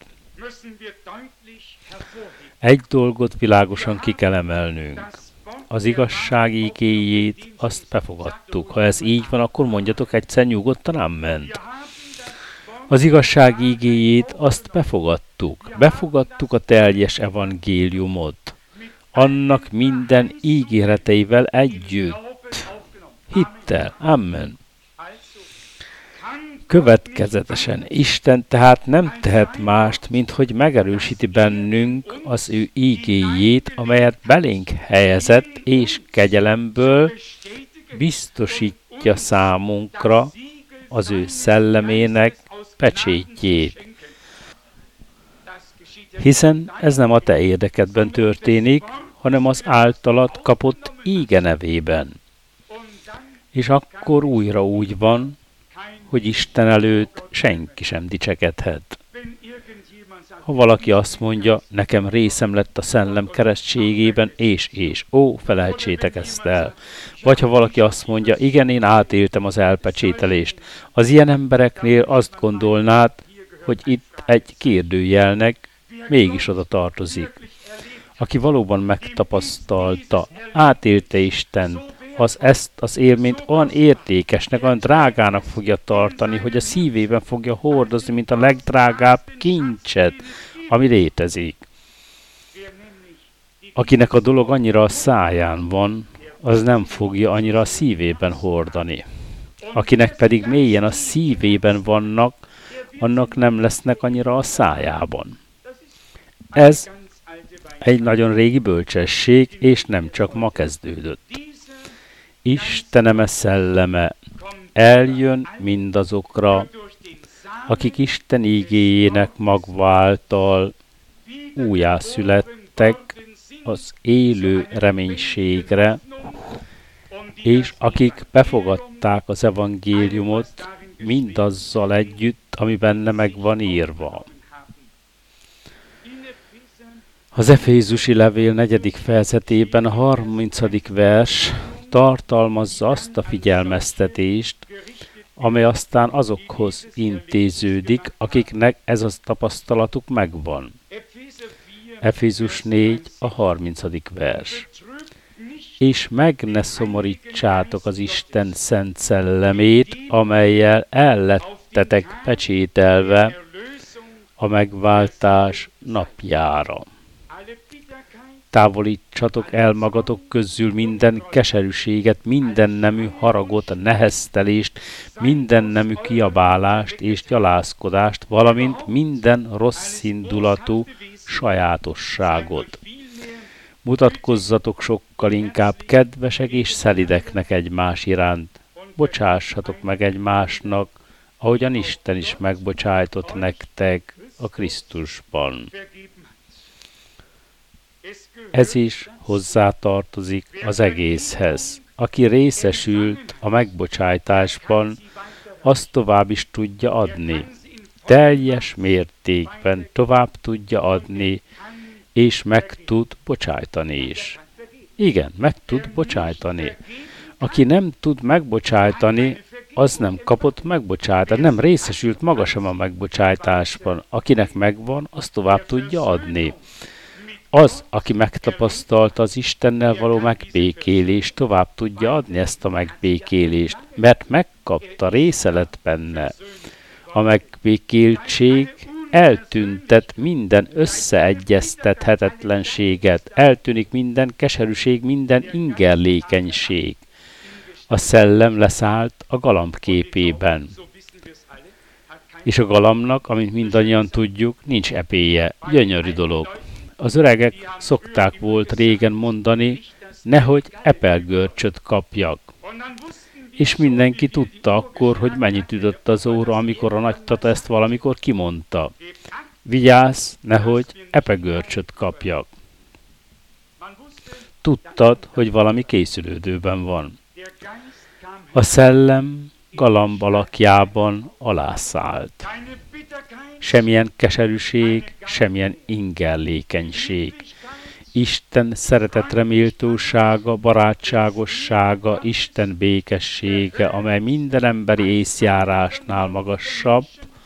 Egy dolgot világosan ki kell emelnünk. Az igazság igéjét azt befogadtuk. Ha ez így van, akkor mondjatok egyszer nyugodtan ament. Az igazság igéjét azt befogadtuk. Befogadtuk a teljes evangéliumot. Annak minden ígéreteivel együtt. Hittel. Amen. Következetesen Isten tehát nem tehet mást, mint hogy megerősíti bennünk az ő ígéjét, amelyet belénk helyezett, és kegyelemből biztosítja számunkra az ő szellemének pecsétjét. Hiszen ez nem a te érdekedben történik, hanem az általad kapott íge nevében. És akkor újra úgy van, hogy Isten előtt senki sem dicsekedhet. Ha valaki azt mondja, nekem részem lett a szellem keresztségében, és, felejtsétek ezt el. Vagy ha valaki azt mondja, igen, én átéltem az elpecsételést. Az ilyen embereknél azt gondolnád, hogy itt egy kérdőjelnek mégis oda tartozik. Aki valóban megtapasztalta, átélte Istent, ezt az élményt olyan értékesnek, olyan drágának fogja tartani, hogy a szívében fogja hordozni, mint a legdrágább kincset, ami létezik. Akinek a dolog annyira a száján van, az nem fogja annyira a szívében hordani. Akinek pedig mélyen a szívében vannak, annak nem lesznek annyira a szájában. Ez egy nagyon régi bölcsesség, és nem csak ma kezdődött. Isteneme szelleme eljön mindazokra, akik Isten ígéjének magva által újjászülettek az élő reménységre, és akik befogadták az evangéliumot mindazzal együtt, ami benne meg van írva. Az Efézusi levél 4. fejezetében a 30. vers tartalmazza azt a figyelmeztetést, amely aztán azokhoz intéződik, akiknek ez a tapasztalatuk megvan. Efézus 4, a 30. vers. És meg ne szomorítsátok az Isten szent szellemét, amellyel el lettetek pecsételve a megváltás napjára. Távolítsatok el magatok közül minden keserűséget, minden nemű haragot, neheztelést, minden nemű kiabálást és gyalázkodást, valamint minden rosszindulatú sajátosságot. Mutatkozzatok sokkal inkább kedvesek és szelideknek egymás iránt. Bocsássatok meg egymásnak, ahogyan Isten is megbocsájtott nektek a Krisztusban. Ez is hozzátartozik az egészhez. Aki részesült a megbocsájtásban, azt tovább is tudja adni. Teljes mértékben tovább tudja adni, és meg tud bocsájtani is. Igen, meg tud bocsájtani. Aki nem tud megbocsájtani, az nem kapott megbocsájtást, nem részesült maga sem a megbocsájtásban. Akinek megvan, az tovább tudja adni. Az, aki megtapasztalta az Istennel való megbékélést, tovább tudja adni ezt a megbékélést, mert megkapta, része lett benne. A megbékéltség eltüntet minden összeegyeztethetetlenséget, eltűnik minden keserűség, minden ingerlékenység. A szellem leszállt a galamb képében. És a galambnak, amint mindannyian tudjuk, nincs epéje. Gyönyörű dolog. Az öregek szokták volt régen mondani, nehogy epelgörcsöt kapjak. És mindenki tudta akkor, hogy mennyit ütött az óra, amikor a nagytata ezt valamikor kimondta. Vigyázz, nehogy epegörcsöt kapjak. Tudtad, hogy valami készülődőben van. A szellem galamb alakjában alászállt. Semmilyen keserűség, semmilyen ingerlékenység. Isten szeretetre méltósága, barátságossága, Isten békessége, amely minden emberi észjárásnál magasabb,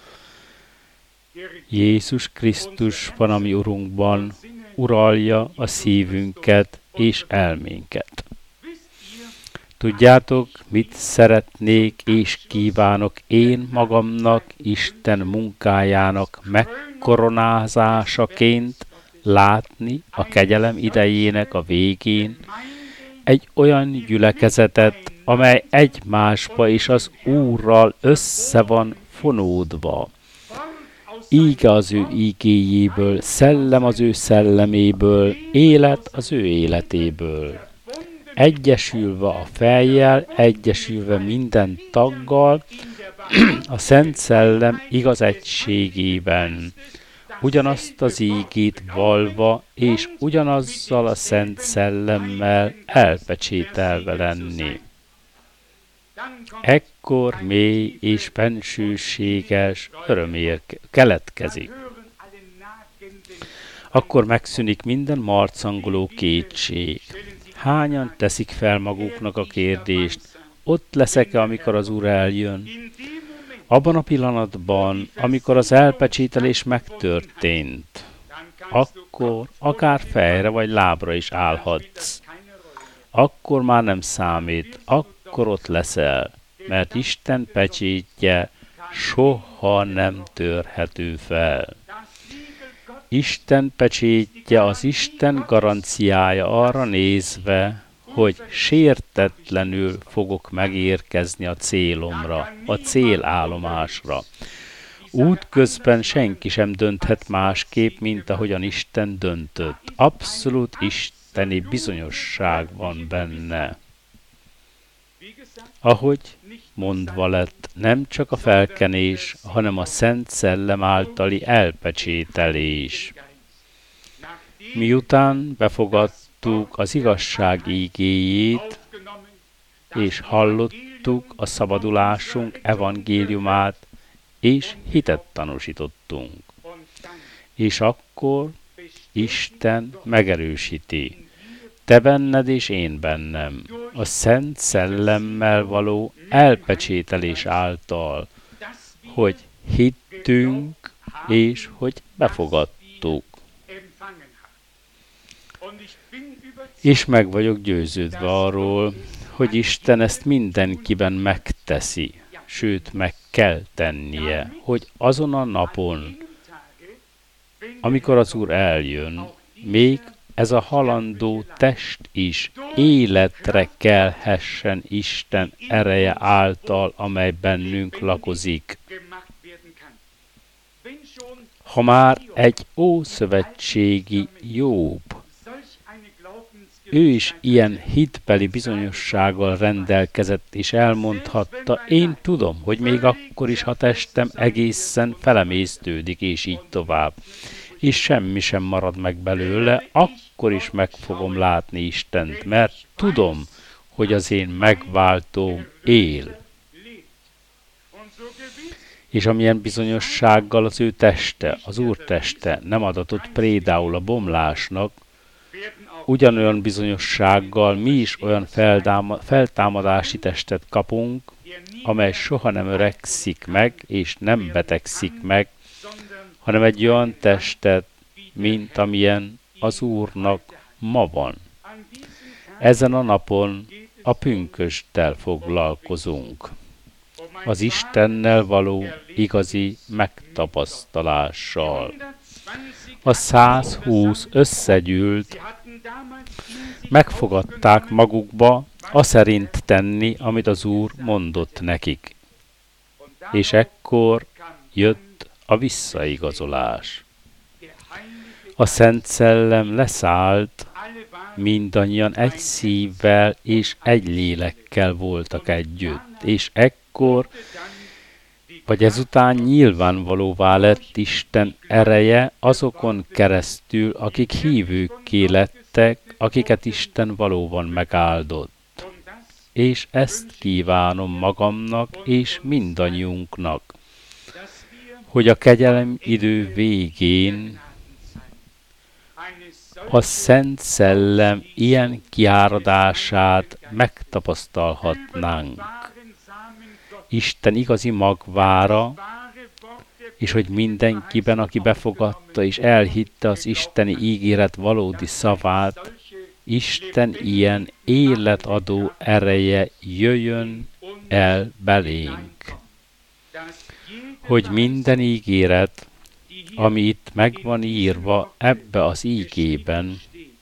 Jézus Krisztusban, ami Urunkban, uralja a szívünket és elménket. Tudjátok, mit szeretnék és kívánok én magamnak Isten munkájának megkoronázásaként látni a kegyelem idejének a végén egy olyan gyülekezetet, amely egymásba és az Úrral össze van fonódva. Íge az ő ígéjéből, szellem az ő szelleméből, élet az ő életéből. Egyesülve a fejjel, egyesülve minden taggal, a Szent Szellem igaz egységében, ugyanazt az ígét vallva, és ugyanazzal a Szent Szellemmel elpecsételve lenni. Ekkor mély és bensőséges öröm keletkezik. Akkor megszűnik minden marcangoló kétség. Hányan teszik fel maguknak a kérdést, ott leszek-e, amikor az Úr eljön? Abban a pillanatban, amikor az elpecsételés megtörtént, akkor akár fejre vagy lábra is állhatsz. Akkor már nem számít, akkor ott leszel, mert Isten pecsétje soha nem törhető fel. Isten pecsétje az Isten garanciája arra nézve, hogy sértetlenül fogok megérkezni a célomra, a célállomásra. Útközben senki sem dönthet másképp, mint ahogyan Isten döntött. Abszolút isteni bizonyosság van benne. Ahogy mondva lett, nem csak a felkenés, hanem a Szent Szellem általi elpecsételés. Miután befogadtuk az igazság ígéjét, és hallottuk a szabadulásunk evangéliumát, és hitet tanúsítottunk. És akkor Isten megerősíti, te benned és én bennem, a Szent Szellemmel való elpecsételés által, hogy hittünk és hogy befogadtuk. És meg vagyok győződve arról, hogy Isten ezt mindenkiben megteszi, sőt meg kell tennie, hogy azon a napon, amikor az Úr eljön, még ez a halandó test is életre kelhessen Isten ereje által, amely bennünk lakozik. Ha már egy ószövetségi Jobb, ő is ilyen hitbeli bizonyossággal rendelkezett, és elmondhatta, én tudom, hogy még akkor is, ha testem egészen felemésztődik, és így tovább, és semmi sem marad meg belőle, akkor is meg fogom látni Istent, mert tudom, hogy az én megváltóm él. És amilyen bizonyossággal az ő teste, az Úr teste nem adatott prédául a bomlásnak, ugyanolyan bizonyossággal mi is olyan feltámadási testet kapunk, amely soha nem öregszik meg, és nem betegszik meg, hanem egy olyan testet, mint amilyen az Úrnak ma van. Ezen a napon a pünkösddel foglalkozunk. Az Istennel való igazi megtapasztalással. A 120 összegyűlt, megfogadták magukba aszerint tenni, amit az Úr mondott nekik. És ekkor jött a visszaigazolás. A Szent Szellem leszállt mindannyian egy szívvel és egy lélekkel voltak együtt, és ekkor, vagy ezután nyilvánvalóvá lett Isten ereje azokon keresztül, akik hívőkké lettek, akiket Isten valóban megáldott. És ezt kívánom magamnak és mindannyiunknak, hogy a kegyelem idő végén a Szent Szellem ilyen kiáradását megtapasztalhatnánk. Isten igazi magvára, és hogy mindenkiben, aki befogadta és elhitte az isteni ígéret valódi szavát, Isten ilyen életadó ereje jöjjön el belénk. Hogy minden ígéret, ami itt meg van írva ebbe az ígében,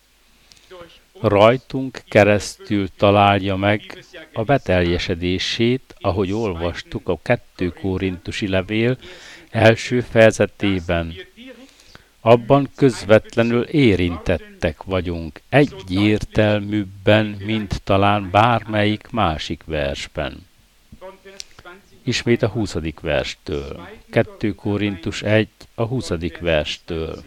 rajtunk keresztül találja meg a beteljesedését, ahogy olvastuk a 2 Korintusi levél első fejezetében. Abban közvetlenül érintettek vagyunk, egyértelműbben, mint talán bármelyik másik versben. Ismét a 20. verstől. 2 Korintus 1, a 20. verstől.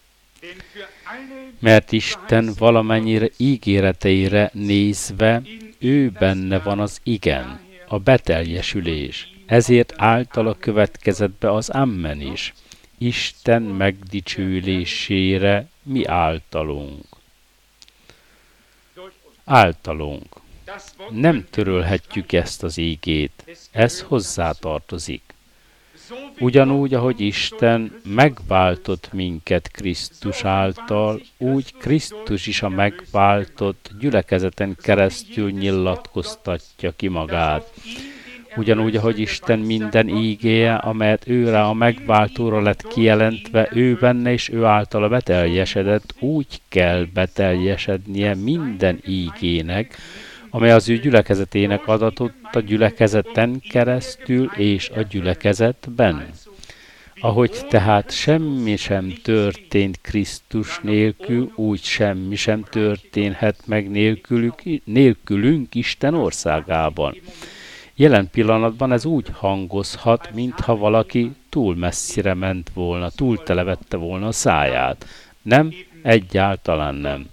Mert Isten valamennyire ígéreteire nézve, ő benne van az igen, a beteljesülés. Ezért általa következett be az amen is. Isten megdicsőlésére mi általunk. Általunk. Nem törölhetjük ezt az ígét, ez hozzátartozik. Ugyanúgy, ahogy Isten megváltott minket Krisztus által, úgy Krisztus is a megváltott gyülekezeten keresztül nyilatkoztatja ki magát. Ugyanúgy, ahogy Isten minden ígéje, amelyet őre a megváltóra lett kijelentve, ő benne és ő általa beteljesedett, úgy kell beteljesednie minden ígének, amely az ő gyülekezetének adatott a gyülekezeten keresztül és a gyülekezetben. Ahogy tehát semmi sem történt Krisztus nélkül, úgy semmi sem történhet meg nélkülünk Isten országában. Jelen pillanatban ez úgy hangozhat, mintha valaki túl messzire ment volna, túl televette volna a száját. Nem, egyáltalán nem.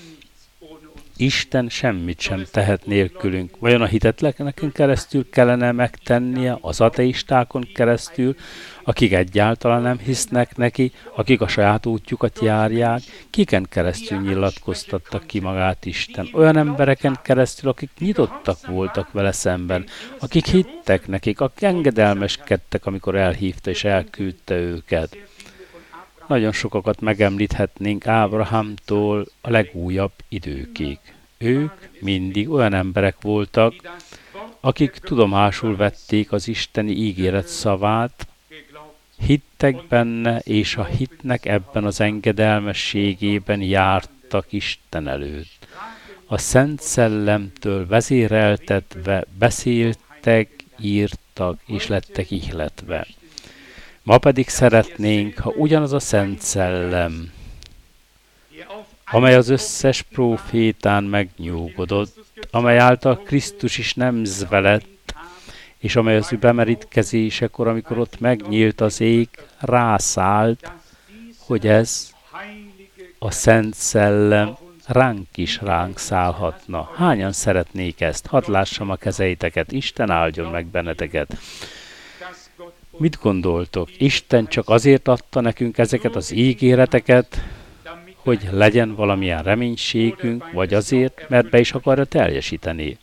Isten semmit sem tehet nélkülünk. Vajon a hitetleneken keresztül kellene megtennie, az ateistákon keresztül, akik egyáltalán nem hisznek neki, akik a saját útjukat járják, kiken keresztül nyilatkoztattak ki magát Isten? Olyan embereken keresztül, akik nyitottak voltak vele szemben, akik hittek nekik, akik engedelmeskedtek, amikor elhívta és elküldte őket. Nagyon sokakat megemlíthetnénk Ábrahámtól a legújabb időkig. Ők mindig olyan emberek voltak, akik tudomásul vették az isteni ígéret szavát, hittek benne, és a hitnek ebben az engedelmességében jártak Isten előtt. A Szent Szellemtől vezéreltetve beszéltek, írtak és lettek ihletve. Ma pedig szeretnénk, ha ugyanaz a Szent Szellem, amely az összes prófétán megnyugodott, amely által Krisztus is nemzve lett, és amely az ő bemerítkezésekor, amikor ott megnyílt az ég, rászállt, hogy ez a Szent Szellem ránk szállhatna. Hányan szeretnék ezt? Hadd lássam a kezeiteket, Isten áldjon meg benneteket. Mit gondoltok? Isten csak azért adta nekünk ezeket az ígéreteket, hogy legyen valamilyen reménységünk, vagy azért, mert be is akarja teljesíteni.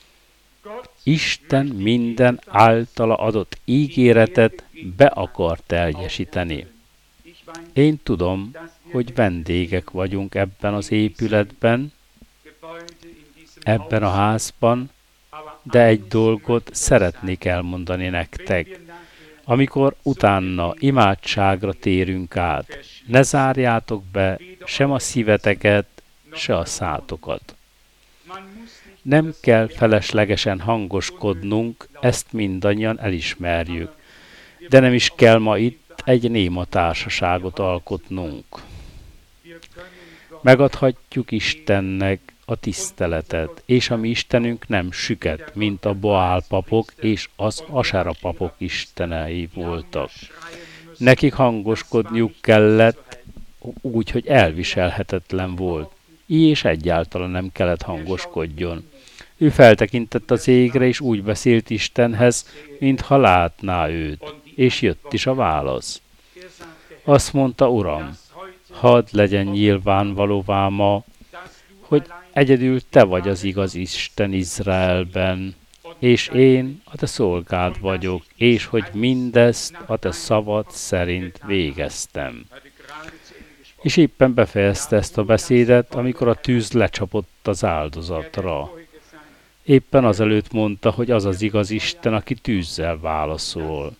Isten minden általa adott ígéretet be akar teljesíteni. Én tudom, hogy vendégek vagyunk ebben az épületben, ebben a házban, de egy dolgot szeretnék elmondani nektek. Amikor utána imádságra térünk át, ne zárjátok be sem a szíveteket, se a szátokat. Nem kell feleslegesen hangoskodnunk, ezt mindannyian elismerjük. De nem is kell ma itt egy néma társaságot alkotnunk. Megadhatjuk Istennek a tiszteletet, és a mi Istenünk nem süket, mint a Baál papok és az Asera papok istenei voltak. Nekik hangoskodniuk kellett úgy, hogy elviselhetetlen volt. És egyáltalán nem kellett hangoskodjon. Ő feltekintett az égre, és úgy beszélt Istenhez, mintha látná őt. És jött is a válasz. Azt mondta, Uram, hadd legyen nyilvánvalóvá ma, hogy egyedül te vagy az igaz Isten Izraelben, és én a te szolgád vagyok, és hogy mindezt a te szavad szerint végeztem. És éppen befejezte ezt a beszédet, amikor a tűz lecsapott az áldozatra. Éppen azelőtt mondta, hogy az az igaz Isten, aki tűzzel válaszol.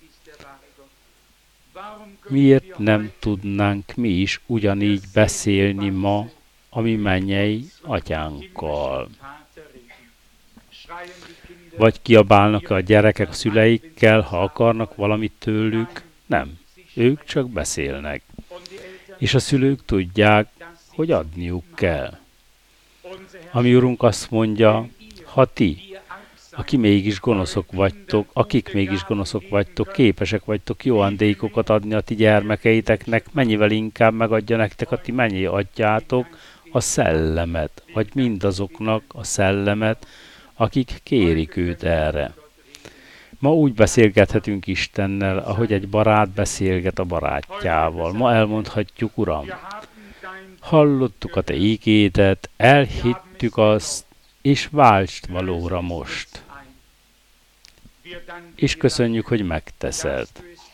Miért nem tudnánk mi is ugyanígy beszélni ma a mi mennyei atyánkkal? Vagy kiabálnak a gyerekek a szüleikkel, ha akarnak valamit tőlük? Nem, ők csak beszélnek. És a szülők tudják, hogy adniuk kell. A mi Urunk azt mondja, ha ti, akik mégis gonoszok vagytok, képesek vagytok jó ajándékokat adni a ti gyermekeiteknek, mennyivel inkább megadja nektek a ti mennyei atyátok a szellemet, vagy mindazoknak a szellemet, akik kérik őt erre. Ma úgy beszélgethetünk Istennel, ahogy egy barát beszélget a barátjával. Ma elmondhatjuk, Uram, hallottuk a te ígédet, elhittük azt, és váltsd valóra most. És köszönjük, hogy megteszed.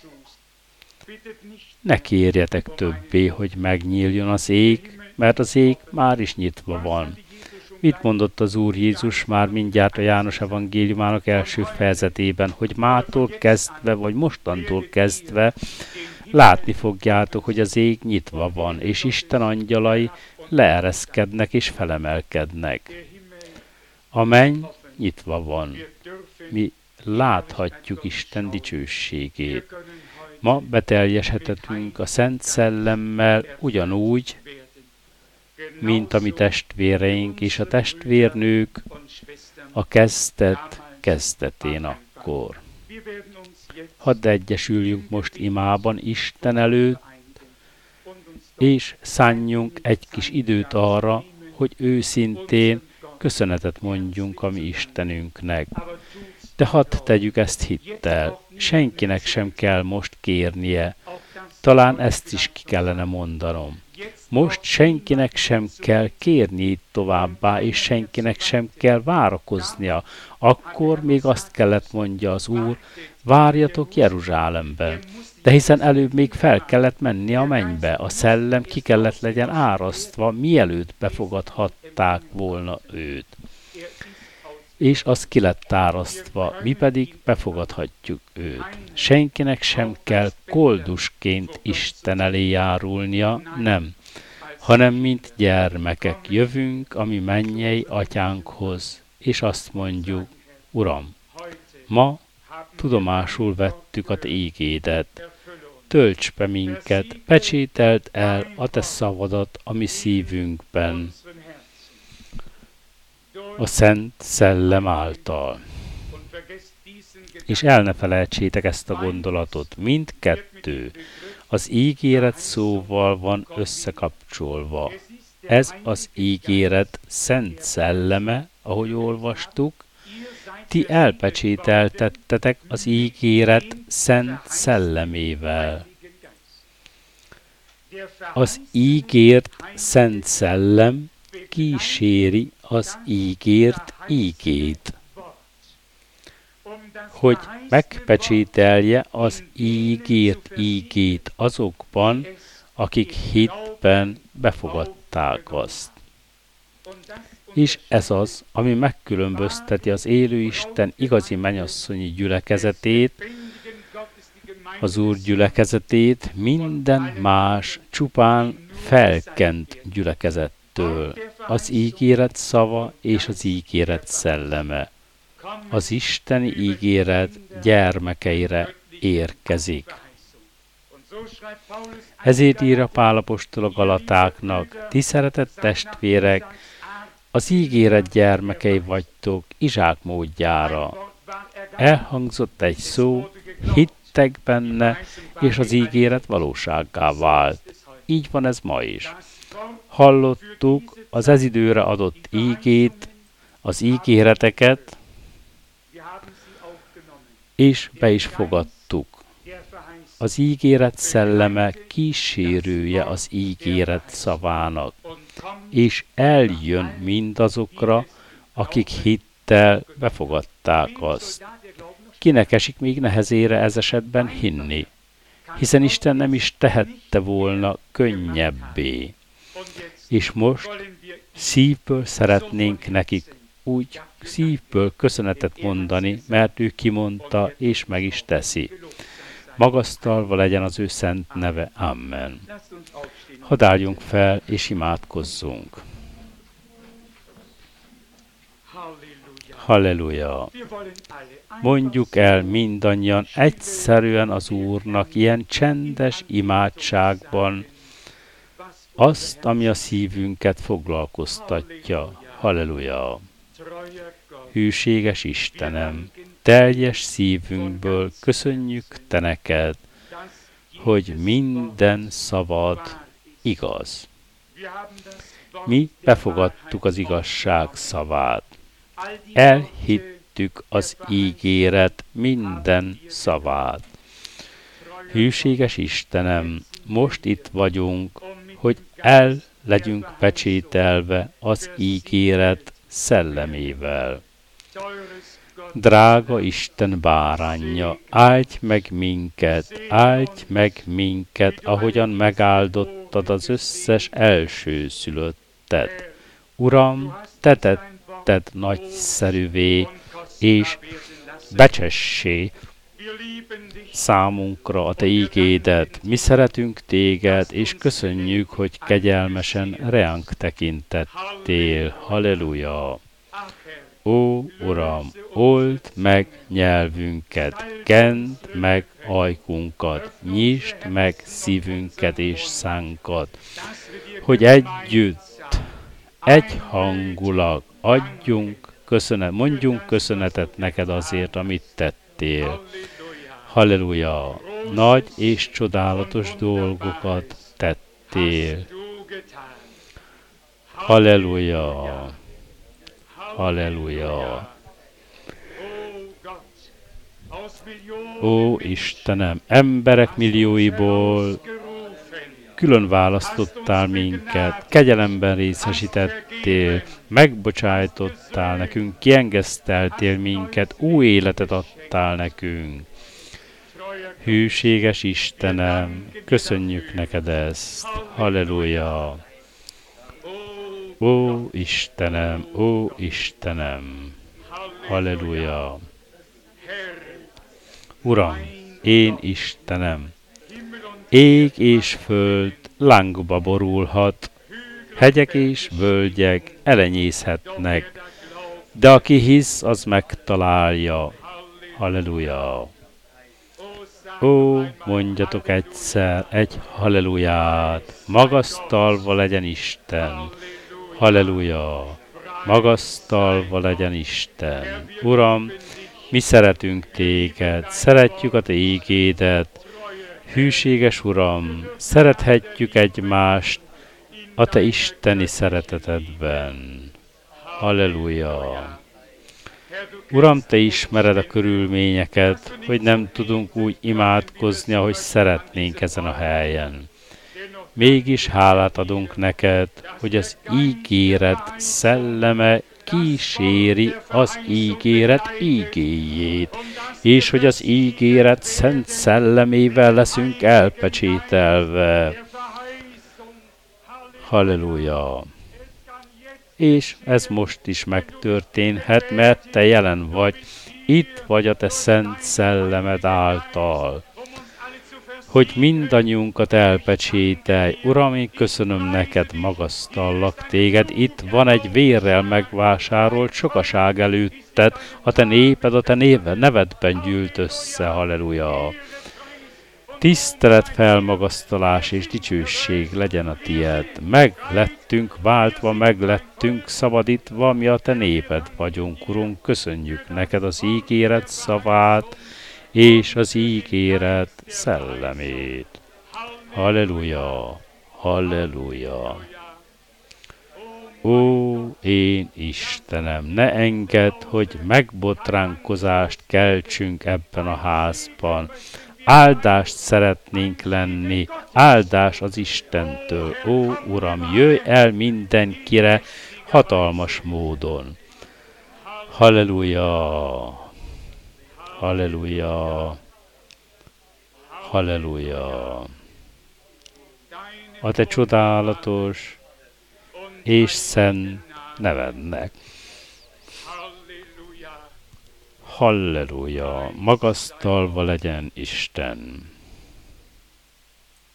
Ne kérjetek többé, hogy megnyíljon az ég, mert az ég már is nyitva van. Mit mondott az Úr Jézus már mindjárt a János evangéliumának első fejezetében, hogy mától kezdve, vagy mostantól kezdve látni fogjátok, hogy az ég nyitva van, és Isten angyalai leereszkednek és felemelkednek. A menny nyitva van. Mi láthatjuk Isten dicsőségét. Ma beteljesedhetünk a Szent Szellemmel ugyanúgy, mint a mi testvéreink és a testvérnők a kezdet kezdetén akkor. Hadd egyesüljünk most imában Isten előtt, és szánjunk egy kis időt arra, hogy őszintén köszönetet mondjunk a mi Istenünknek. De hadd tegyük ezt hittel, senkinek sem kell most kérnie, talán ezt is ki kellene mondanom. Most senkinek sem kell kérni itt továbbá, és senkinek sem kell várakoznia. Akkor még azt kellett mondja az Úr, várjatok Jeruzsálemben. De hiszen előbb még fel kellett menni a mennybe, a szellem ki kellett legyen árasztva, mielőtt befogadhatták volna őt. És az ki lett árasztva, mi pedig befogadhatjuk őt. Senkinek sem kell koldusként Isten elé járulnia, nem, hanem mint gyermekek jövünk a mi mennyei atyánkhoz, és azt mondjuk, Uram, ma tudomásul vettük a te ígédet, tölts be minket, pecsételd el a te szavadat a mi szívünkben, a Szent Szellem által. És el ne felejtsétek ezt a gondolatot, mindkettő az ígéret szóval van összekapcsolva. Ez az ígéret Szent Szelleme, ahogy olvastuk, ti elpecsételtettetek az ígéret Szent Szellemével. Az ígért Szent Szellem kíséri az ígért ígét, hogy megpecsételje az ígért ígét azokban, akik hitben befogadták azt. És ez az, ami megkülönbözteti az élő Isten igazi mennyasszonyi gyülekezetét, az Úr gyülekezetét minden más, csupán felkent gyülekezettől. Az ígéret szava és az ígéret szelleme. Az isteni ígéret gyermekeire érkezik. Ezért ír a Pál apostol a Galatáknak: ti szeretett testvérek, az ígéret gyermekei vagytok Izsák módjára. Elhangzott egy szó, hittek benne, és az ígéret valósággá vált. Így van ez ma is. Hallottuk az ez időre adott ígét, az ígéreteket, és be is fogadtuk. Az ígéret szelleme kísérője az ígéret szavának, és eljön mindazokra, akik hittel befogadták azt. Kinek esik még nehezére ez esetben hinni, hiszen Isten nem is tehette volna könnyebbé. És most szívből szeretnénk nekik úgy szívből köszönetet mondani, mert ő kimondta, és meg is teszi. Magasztalva legyen az ő szent neve. Amen. Hadd álljunk fel, és imádkozzunk. Halleluja! Mondjuk el mindannyian egyszerűen az Úrnak ilyen csendes imádságban azt, ami a szívünket foglalkoztatja. Halleluja! Hűséges Istenem, teljes szívünkből köszönjük Te neked, hogy minden szavad igaz. Mi befogadtuk az igazság szavát. Elhittük az ígéret minden szavát. Hűséges Istenem, most itt vagyunk, hogy el legyünk pecsételve az ígéret szellemével. Drága Isten báránja, áldj meg minket, ahogyan megáldottad az összes elsőszülöttet. Uram, Te tetted nagyszerűvé, és becsessé számunkra a Te ígédet. Mi szeretünk Téged, és köszönjük, hogy kegyelmesen reánk tekintettél. Halleluja! Ó, Uram, old meg nyelvünket, kend meg ajkunkat, nyisd meg szívünket és szánkat, hogy együtt, egyhangulag mondjunk köszönetet neked azért, amit tettél. Halleluja! Nagy és csodálatos dolgokat tettél. Halleluja! Halleluja! Ó Istenem, emberek millióiból külön választottál minket, kegyelemben részesítettél, megbocsájtottál nekünk, kiengeszteltél minket, új életet adtál nekünk. Hűséges Istenem, köszönjük neked ezt. Halleluja! Ó Istenem, ó Istenem! Halleluja! Uram, én Istenem, ég és föld lángba borulhat, hegyek és völgyek elenyészhetnek, de aki hisz, az megtalálja. Halleluja! Ó, mondjatok egyszer egy halleluját, magasztalva legyen Isten. Halleluja! Magasztalva legyen Isten. Uram, mi szeretünk Téged, szeretjük a Te ígédet. Hűséges Uram, szerethetjük egymást a Te isteni szeretetedben. Halleluja! Uram, Te ismered a körülményeket, hogy nem tudunk úgy imádkozni, ahogy szeretnénk ezen a helyen. Mégis hálát adunk neked, hogy az ígéret szelleme kíséri az ígéret ígéjét, és hogy az ígéret szent szellemével leszünk elpecsételve. Halleluja! És ez most is megtörténhet, mert Te jelen vagy, itt vagy a Te szent szellemed által, hogy mindannyiunkat elpecsételj. Uram, én köszönöm neked, magasztallak Téged, itt van egy vérrel megvásárolt sokaság előtted, a Te néped, a Te nevedben gyűlt össze, halleluja. Tisztelet, felmagasztalás és dicsőség legyen a tied. Meg lettünk váltva, meg lettünk szabadítva, mi a te néped vagyunk, Urunk, köszönjük neked az ígéret szavát és az ígéret szellemét. Halleluja, halleluja. Ó, én Istenem, ne engedd, hogy megbotránkozást keltsünk ebben a házban. Áldást szeretnénk lenni, áldás az Istentől. Ó, Uram, jöjj el mindenkire hatalmas módon. Halleluja, halleluja, halleluja. A te csodálatos és szent nevednek. Halleluja, magasztalva legyen Isten.